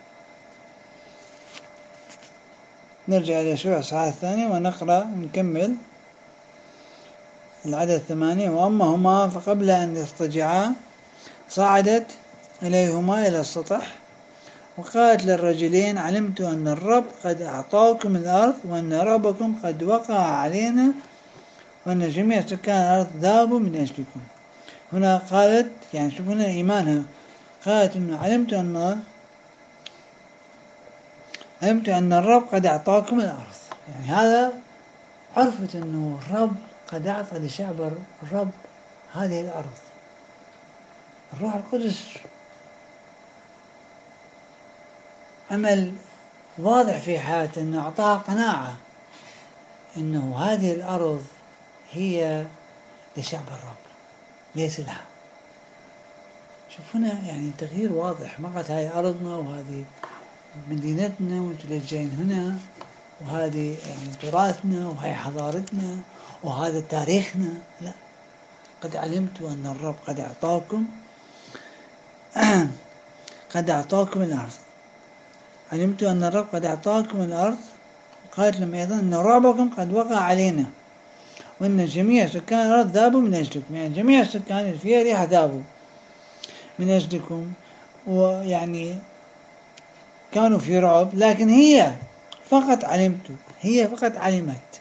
نرجع ليشوع الإصحاح الثاني ونقرأ ونكمل العدد ثمانية. وأما هما فقبل أن يضطجعا صعدت إليهما إلى السطح وقالت للرجلين: علمت أن الرب قد أعطاكم الأرض، وأن ربكم قد وقع علينا، وأن جميع سكان الأرض ذابوا من أجلكم. هنا قالت، يعني شوفوا هنا إيمانها، قالت إنه علمت أن علمت أن الرب قد أعطاكم الأرض. يعني هذا عرفت أنه الرب قد أعطى لشعب الرب هذه الأرض. الروح القدس عمل واضح في حياته أنه أعطاها قناعة أنه هذه الأرض هي لشعب الرب ليس لها. شوف هنا يعني تغيير واضح، ما قالت هاي أرضنا وهذه مدينتنا وانتم ليش جايين هنا، وهذه يعني تراثنا وهي حضارتنا وهذا تاريخنا. لا، قد علمت أن الرب قد أعطاكم قد أعطاكم الأرض. علمت أن الرب قد أعطاكم الأرض. قالت لهم أيضا أن رعبكم قد وقع علينا، وأن جميع سكان الأرض ذابوا من أجلكم. يعني جميع السكان اللي فيها ريح ذابوا من أجلكم، ويعني كانوا في رعب. لكن هي فقط علمت، هي فقط علمت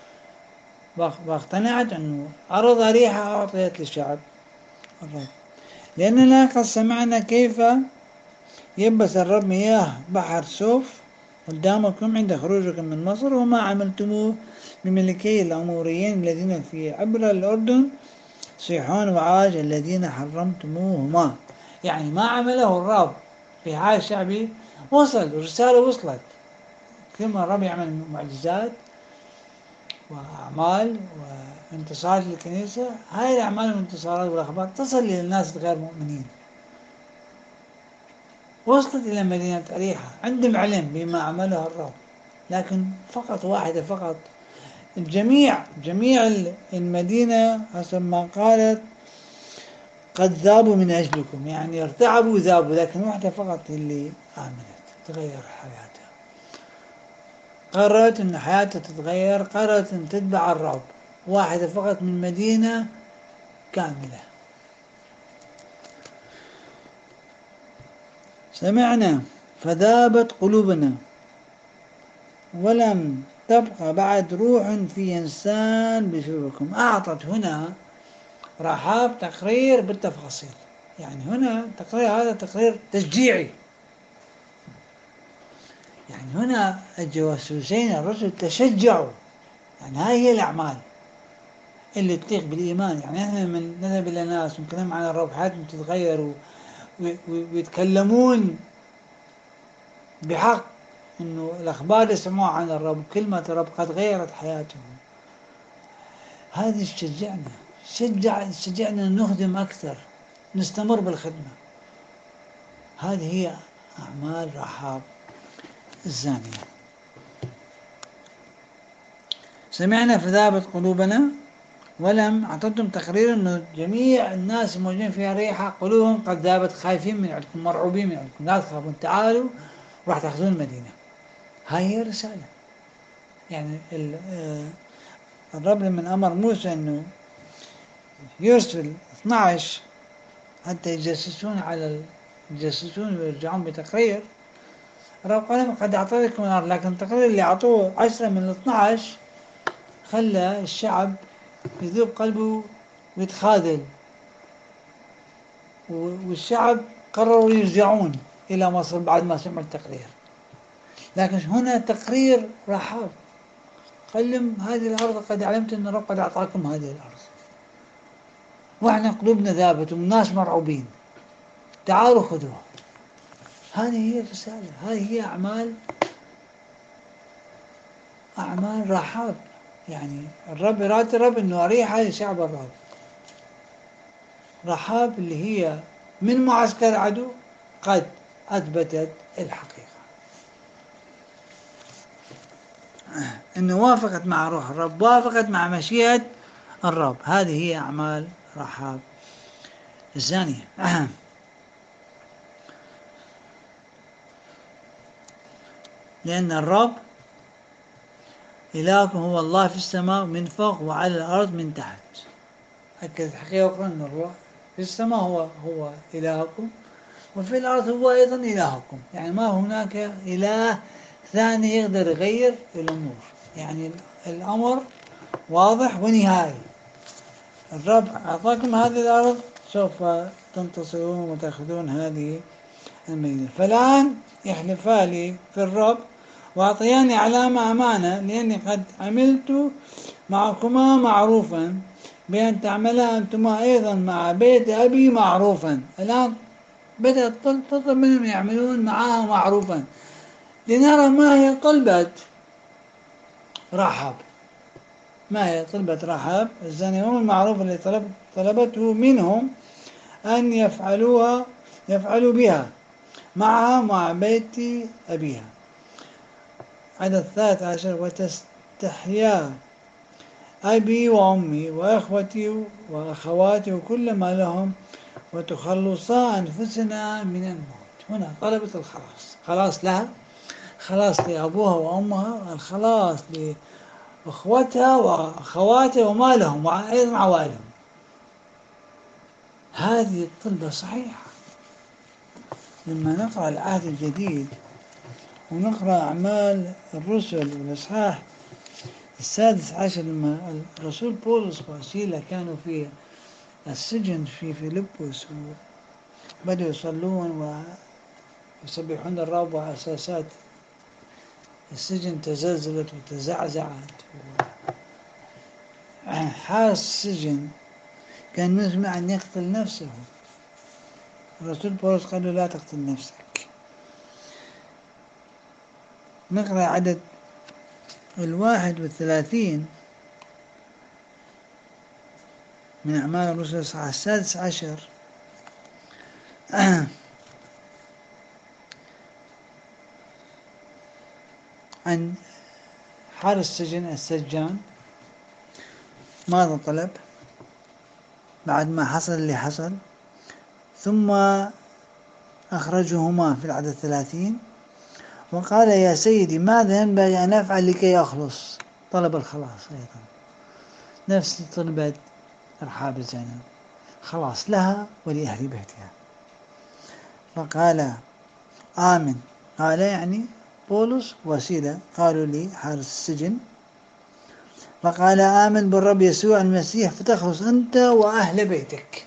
واقتنعت أنه أرض ريحة أعطيت للشعب الرب، لأننا قد سمعنا كيف يبس الرب مياه بحر سوف قدامكم عند خروجكم من مصر، وما عملتموه بملكي الأموريين الذين في عبر الأردن، سيحون وعاج الذين حرمتموهما. يعني ما عمله الرب في هاي الشعبي وصل، الرسالة وصلت. كما الرب يعمل معجزات وأعمال وانتصارات للكنيسة، هاي الأعمال والانتصارات والأخبار تصل للناس الغير مؤمنين. وصلت إلى مدينة أريحة، عندهم علم بما عمله الرب، لكن فقط واحدة فقط. الجميع جميع المدينة حسب ما قالت قد ذابوا من أجلكم، يعني ارتعبوا ذابوا، لكن واحدة فقط اللي آمنت تغير حياتها، قررت أن حياتها تتغير، قررت أن تتبع الرب. واحدة فقط من مدينة كاملة. سمعنا فذابت قلوبنا ولم تبقى بعد روح في إنسان بسببكم. أعطت هنا رحاب تقرير بالتفاصيل، يعني هنا تقرير، هذا تقرير تشجيعي. هنا الجواسوسين الرسل تشجعوا، يعني هاي هي الأعمال اللي تليق بالإيمان. يعني إحنا من نذهب إلى ناس ونكلم عن الرب حياتهم تتغير و- و- ويتكلمون بحق إنه الأخبار اللي سمعوها عن الرب كلمة الرب قد غيرت حياتهم، هذه تشجعنا، شجع تشجعنا أن نخدم أكثر، نستمر بالخدمة. هذه هي أعمال رحاب الزانية. سمعنا فذابت قلوبنا ولم أعطتم تقرير أنه جميع الناس الموجودين في ريحة قلوبهم قد ذابت، خايفين من عندكم، مرعوبين من عندكم، لا تخافون، تعالوا راح تأخذون المدينة. هاي هي الرسالة. يعني ال- آه، الرب لما أمر موسى أنه يرسل اثنا عشر حتى يجسسون على يجسسون ويرجعون بتقرير، الرب قال لهم قد أعطيتكم الأرض، لكن التقرير اللي أعطوه عشرة من الاثنى عشر خلى الشعب يذوب قلبه ويتخاذل، والشعب قرروا يرجعون إلى مصر بعد ما سمعوا التقرير. لكن هنا تقرير رحاب قال لهم هذه الأرض قد علمت أن الرب قد أعطاكم هذه الأرض، وإحنا قلوبنا ذابت والناس مرعوبين، تعالوا خذوها. هذه هي الرسالة، هذه هي أعمال أعمال رحاب. يعني الرب إرادة الرب أنه أريحة لشعب الرب. رحاب اللي هي من معسكر العدو قد أثبتت الحقيقة أنه وافقت مع روح الرب، وافقت مع مشيئة الرب. هذه هي أعمال رحاب الزانية. لأن الرب إلهكم هو الله في السماء من فوق وعلى الأرض من تحت. أكد الحقيقة أخرى أن الرب في السماء هو هو إلهكم، وفي الأرض هو أيضا إلهكم. يعني ما هناك إله ثاني يقدر يغير الأمور. يعني الأمر واضح ونهائي. الرب أعطاكم هذه الأرض، سوف تنتصرون وتأخذون هذه المدينة. فالآن يحلفا لي في الرب وأعطياني علامة أمانة، لأني قد عملت معكما معروفا، بأن تعملا أنتما أيضا مع بيت أبي معروفا. الآن بدأت تطلب منهم يعملون معها معروفا، لنرى ما هي طلبة رحاب. ما هي طلبة رحاب الزانية وما المعروف اللي طلب طلبته منهم أن يفعلوها يفعلوا بها معها مع بيت أبيها. عدد الثالث عشر: وتستحيا أبي وأمي وأخوتي وأخواتي وكل ما لهم، وتخلصا أنفسنا من الموت. هنا طلبت الخلاص، خلاص لها، خلاص لأبوها وأمها، الخلاص لأخوتها وأخواتها وما لهم وأيضا عوائلهم. هذه الطلبة صحيحة. لما نقرأ العهد الجديد ونقرأ أعمال الرسل والإصحاح السادس عشر، لما الرسول بولس وسيلة كانوا في السجن في فيلبس وبدأوا يصلون ويسبحون الرب، وأساسات السجن تزلزلت وتزعزعت، حارس السجن كان نسمع أن يقتل نفسه. الرسول بولس قال له لا تقتل نفسك. نقرأ عدد الواحد والثلاثين من أعمال الرسل الإصحاح السادس عشر. عن حارس السجن السجان ماذا طلب بعد ما حصل اللي حصل، ثم أخرجهما في العدد الثلاثين وقال يا سيدي ماذا ينبغي أن أفعل لكي أخلص. طلب الخلاص أيضا، نفس طلبة رحاب الزانية، خلاص لها ولأهل بيتها. فقال آمن. قال يعني بولس وسيلة قالوا لي حارس السجن، فقال آمن بالرب يسوع المسيح فتخلص أنت وأهل بيتك.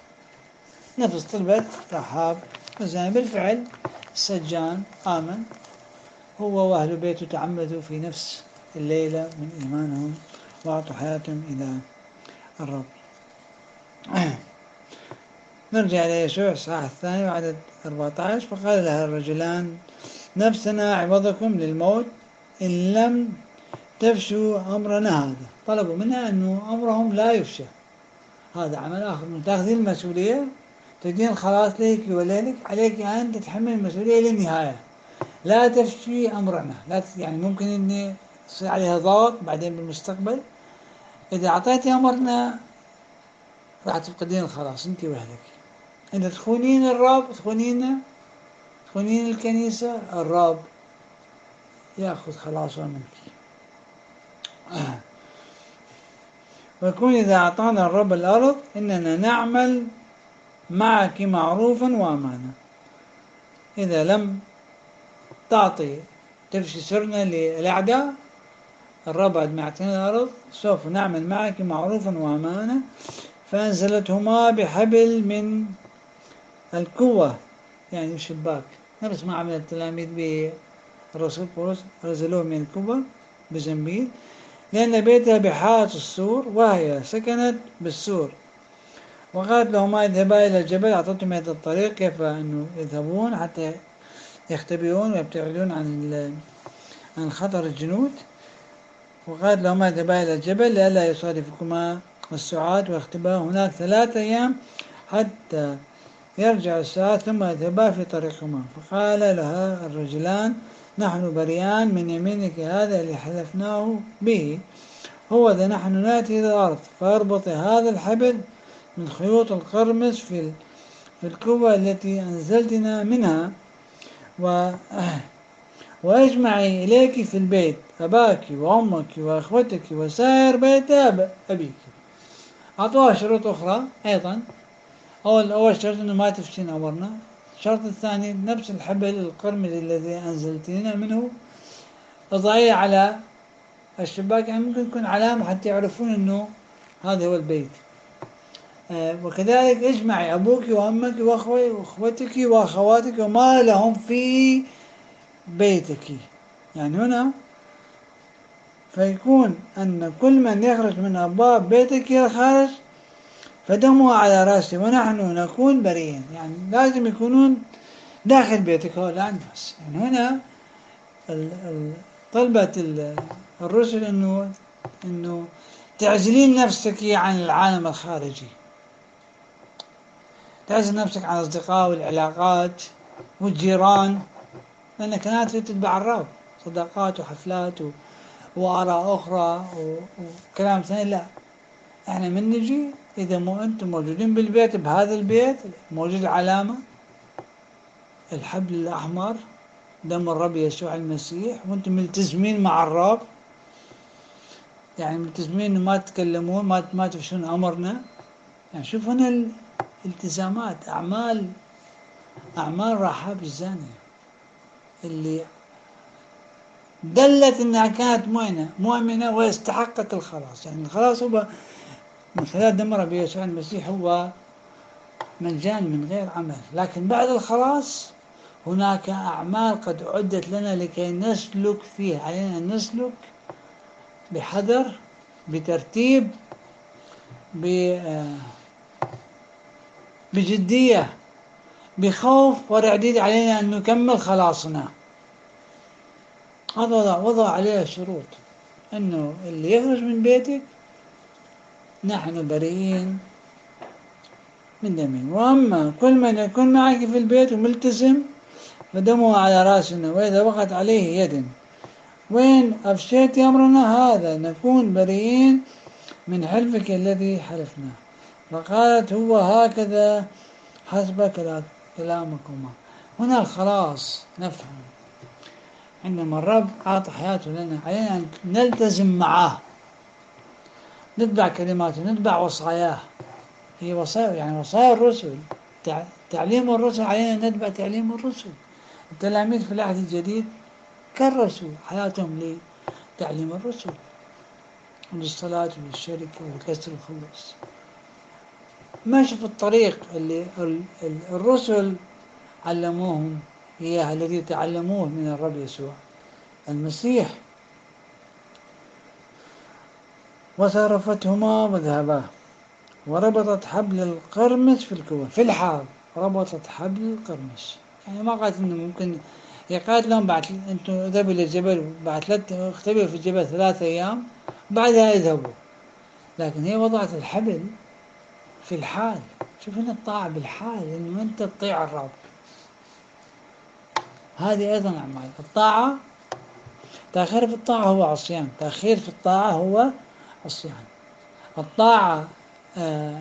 نفس طلبة رحاب الزانية. بالفعل السجان آمن هو وأهل بيته تعمدوا في نفس الليلة من إيمانهم وأعطوا حياتهم إلى الرب. نرجع ليشوع الصحاح الثاني وعدد أربعة عشر. فقال لها الرجلان نفسنا عوضكم للموت إن لم تفشوا أمرنا هذا. طلبوا منها أنه أمرهم لا يفشى، هذا عمل آخر، من تأخذين المسؤولية تدين الخلاص لك وليلك، عليك أن تتحمل المسؤولية للنهاية، لا تفشي أمرنا. لا ت... يعني ممكن أن يصير عليها ضغط بعدين بالمستقبل، إذا أعطيتي أمرنا راح تفقدين الخلاص أنت وأهلك. إذا تخونين الرب، تخونين تخونين الكنيسة، الرب يأخذ خلاصه منك. ويكون إذا أعطانا الرب الأرض إننا نعمل معك معروفا وأمانة. إذا لم تعطي تفشي سرنا للأعداء، الرب بعد ما يعطينا الأرض سوف نعمل معك معروفا وأمانة. فأنزلتهما بحبل من الكوة، يعني الشباك، نفس ما عمل التلاميذ بالرسول بولس، نزلوه من الكوة بزنبيل، لأن بيتها بحائط السور وهي سكنت بالسور. وقالت لهما اذهبا إلى الجبل، أعطتهم هذا الطريق كيف أنه يذهبون حتى يختبئون ويبتعدون عن عن خطر الجنود. وقالت لهما اذهبا إلى الجبل لئلا يصادفكما السعاة ويختبئا هناك ثلاثة أيام حتى يرجع الساعة ثم يذهبا في طريقهما. فقال لها الرجلان نحن بريان من يمينك هذا اللي حلفناه به، هو ذا نحن نأتي إلى الأرض، فاربطي هذا الحبل من خيوط القرمز في في الكوة التي أنزلتنا منها، و واجمعي إليك في البيت أباك وأمك وأخوتك وسائر بيت أبيك. أعطوها شروط أخرى أيضا. أول أول شرط أنه ما تفشين أمرنا. الشرط الثاني نفس الحبل القرمز الذي أنزلتنا منه اضعيه على الشباك، يعني ممكن يكون علامة حتى يعرفون أنه هذا هو البيت. آه وكذلك اجمعي أبوك وأمك وأخوتك وأخواتك وما لهم في بيتك. يعني هنا فيكون أن كل من يخرج من أبواب بيتك إلى الخارج فدمه على رأسه ونحن نكون بريئين. يعني لازم يكونون داخل بيتك هؤلاء الناس. يعني هنا طلبت الرسل أنه أنه تعزلين نفسك عن العالم الخارجي، تعزل نفسك عن الأصدقاء والعلاقات والجيران، لأنك كانت تتبع الرب، صداقات وحفلات وآراء أخرى وكلام ثاني. لا، احنا من نجي إذا مو أنتم موجودين بالبيت، بهذا البيت موجود العلامة الحبل الأحمر دم الرب يسوع المسيح، وأنتم ملتزمين مع الرب، يعني ملتزمين ما تتكلمون، ما ما تفشون أمرنا. يعني شوف هنا الالتزامات، أعمال أعمال رحاب الزانية اللي دلت أنها كانت مؤمنة مؤمنة واستحقت الخلاص. يعني الخلاص هو من خلال دم رب يسوع المسيح، هو مجان من غير عمل. لكن بعد الخلاص هناك أعمال قد أعدت لنا لكي نسلك فيها. علينا أن نسلك بحذر، بترتيب، بجدية، بخوف ورعديد. علينا أن نكمل خلاصنا. هذا وضع, وضع عليه شروط، أنه اللي يخرج من بيتك نحن بريئين من دمه، وأما كل من يكون معك في البيت وملتزم فدمه على رأسنا، وإذا وقعت عليه يد وإن أفشيت أمرنا هذا نكون بريئين من حلفك الذي حلفنا. فقالت هو هكذا حسب كلامكما. هنا الخلاص نفهم، عندما الرب أعطى حياته لنا علينا أن نلتزم معه، نتبع كلماته، نتبع وصاياه. هي وصايا، يعني وصايا الرسل، تعليم الرسل، علينا أن نتبع تعليم الرسل. التلاميذ في العهد الجديد كرسوا حياتهم لتعليم الرسل، للصلاة وللشركة والكسر والخلص. ماشي في الطريق اللي الرسل علموهم إياه، الذي تعلموه من الرب يسوع. المسيح وصرفتهما وذهبا، وربطت حبل القرمز في الكوة في الحال، ربطت حبل القرمز. يعني ما قالت إنه ممكن، هي قالت لهم بعد أنتم اذهبوا إلى الجبل، بعد ثلاث اختبئوا في الجبل ثلاثة أيام بعدها اذهبوا، لكن هي وضعت الحبل في الحال. شوف هنا الطاعة بالحال، إنه أنت تطيع الرب. هذه أيضا أعمال الطاعة. تأخير في الطاعة هو عصيان، تأخير في الطاعة هو عصيان. الطاعة آه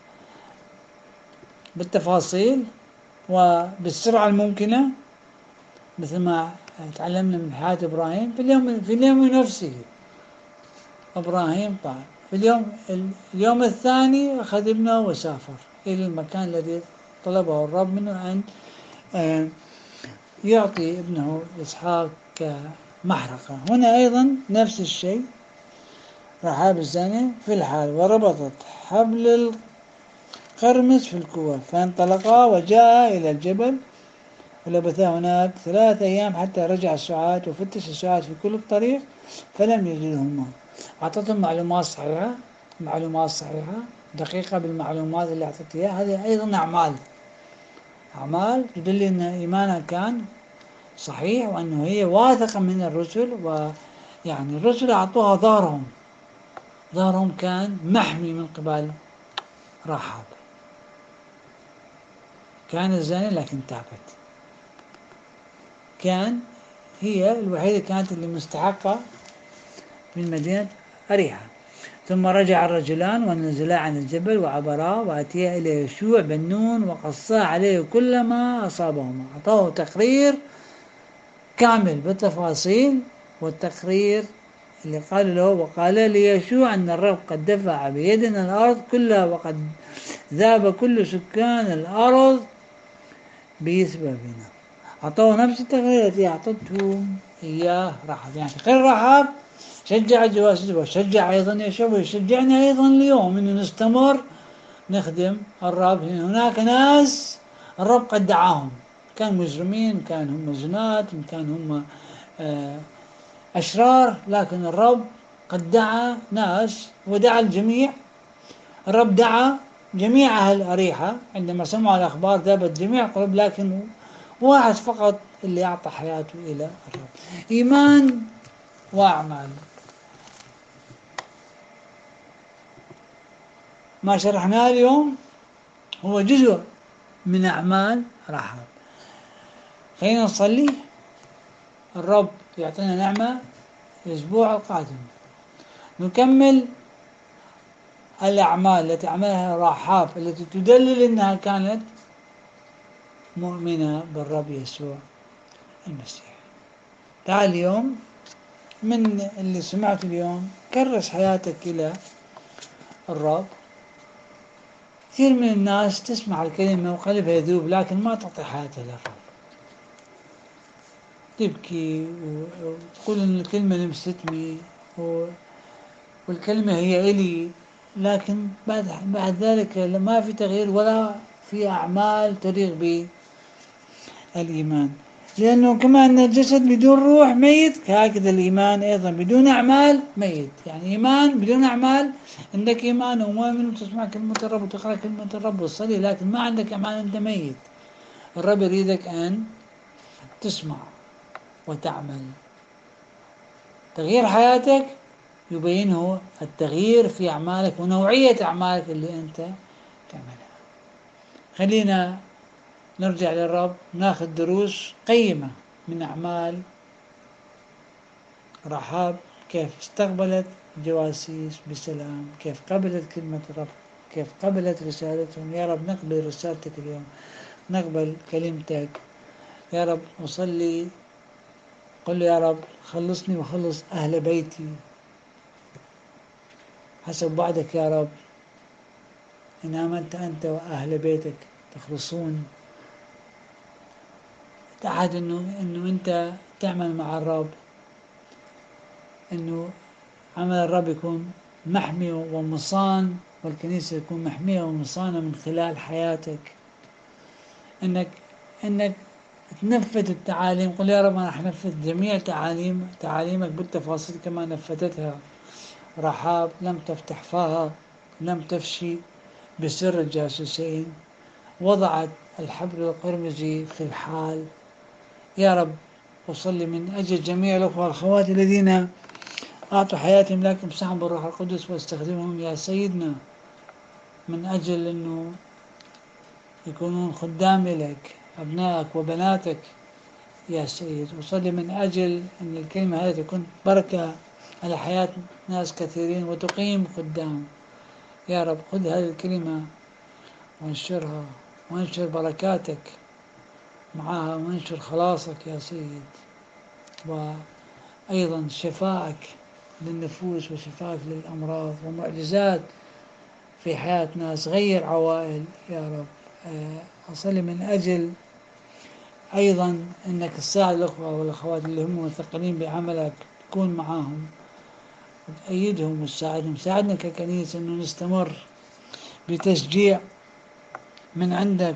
بالتفاصيل وبالسرعة الممكنة، مثل ما تعلمنا من حياة إبراهيم في اليوم في اليوم نفسه. إبراهيم طاع في اليوم اليوم الثاني أخذ ابنه وسافر إلى المكان الذي طلبه الرب منه أن آه يعطي ابنه إسحاق كمحرقة. هنا أيضا نفس الشيء، رحاب الزانية في الحال، وربطت حبل القرمز في الكوة، فانطلقا وجاء إلى الجبل ولبثا هناك ثلاثة أيام حتى رجع السعاة، وفتش السعاة في كل الطريق فلم يجدهما. أعطتهم معلومات صحيحة، معلومات صحيحة دقيقة بالمعلومات اللي أعطت إياها. هذه أيضا أعمال، أعمال تدل أن إيمانها كان صحيح، وأنه هي واثقة من الرسل. ويعني الرسل أعطوها ظهرهم، ظهرهم كان محمي من قبل رحاب. كان الزاني لكن تابت، كان هي الوحيدة كانت اللي مستحقة من مدينة أريحة. ثم رجع الرجلان ونزلا عن الجبل وعبرا وأتيا إلى يشوع بن نون وقصا عليه كل ما أصابهما. أعطاه تقرير كامل بالتفاصيل، والتقرير اللي قال له وقال ليشوع أن الرب قد دفع بيدنا الأرض كلها، وقد ذاب كل سكان الأرض بسببنا. أعطاه نفس التقرير التي أعطته إياه رحاب. يعني تقرير رحاب شجع الجواسيس، وشجع أيضا يشوع، ويشجعنا أيضا اليوم أن نستمر نخدم الرب. هناك ناس الرب قد دعاهم، كان مجرمين، كان هم زنات، كان هم أشرار، لكن الرب قد دعا ناس ودعا الجميع. الرب دعا جميع أهل أريحة عندما سمعوا الأخبار، ذابت جميع قلوب، لكن واحد فقط اللي أعطى حياته إلى الرب. إيمان وأعمال. ما شرحناه اليوم هو جزء من أعمال رحاب. خلينا نصلي الرب يعطينا نعمة الأسبوع القادم نكمل الأعمال التي عملها رحاب، التي تدلل أنها كانت مؤمنة بالرب يسوع المسيح. تعال اليوم من اللي سمعته اليوم كرس حياتك إلى الرب. كثير من الناس تسمع الكلمة وقلبها يذوب، لكن ما تعطي حياتها للرب، تبكي وتقول إن الكلمة لمستني والكلمة هي إلي، لكن بعد بعد ذلك ما في تغيير ولا في أعمال تليق بالإيمان. لأنه كما أن الجسد بدون روح ميت، هكذا الإيمان أيضا بدون أعمال ميت. يعني إيمان بدون أعمال، عندك إيمان ومؤمن وتسمع كلمة الرب وتقرأ كلمة الرب وتصلي، لكن ما عندك أعمال، أنت ميت. الرب يريدك أن تسمع وتعمل. تغيير حياتك يبينه التغيير في أعمالك ونوعية أعمالك اللي أنت تعملها. خلينا نرجع للرب، ناخذ دروس قيمة من أعمال رحاب، كيف استقبلت الجواسيس بسلام، كيف قبلت كلمة الرب، كيف قبلت رسالتهم. يا رب نقبل رسالتك اليوم، نقبل كلمتك يا رب. أصلي قل له يا رب خلصني وخلص أهل بيتي حسب وعدك يا رب، إن آمنت أنت وأهل بيتك تخلصون. تعهد إنه إنه أنت تعمل مع الرب، إنه عمل الرب يكون محمي ومصان، والكنيسة يكون محمية ومصانة من خلال حياتك. إنك إنك تنفذ التعاليم. قل يا رب أنا راح أنفذ جميع تعاليم تعاليمك بالتفاصيل كما نفذتها رحاب، لم تفتح فاها، لم تفشي بسر الجاسوسين، وضعت الحبل القرمزي في الحال. يا رب أصلي من أجل جميع الأخوة والأخوات الذين أعطوا حياتهم لك، امسحهم بالروح القدس واستخدمهم يا سيدنا من أجل أنه يكونون خدام لك، أبنائك وبناتك يا سيد. وصلي من أجل أن الكلمة هذه تكون بركة على حياة ناس كثيرين وتقيم خدام. يا رب خذ هذه الكلمة وانشرها، وانشر بركاتك معها، وانشر خلاصك يا سيد، وأيضا شفائك للنفوس وشفائك للأمراض ومعجزات في حياة ناس. غير عوائل يا رب. أصلي من أجل أيضا أنك تساعد الأخوة والأخوات اللي هم مثقلين بعملك، تكون معاهم وتأيدهم وتساعدهم. ساعدنا ككنيسة أنه نستمر بتشجيع من عندك،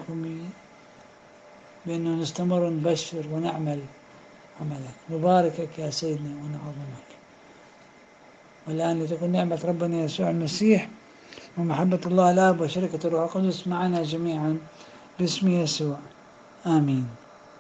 بأنه نستمر ونبشر ونعمل عملك. نباركك يا سيدنا ونعظمك. والآن لتكن نعمة ربنا يسوع المسيح ومحبة الله الآب وشركة الروح القدس معنا جميعا باسم يسوع، آمين.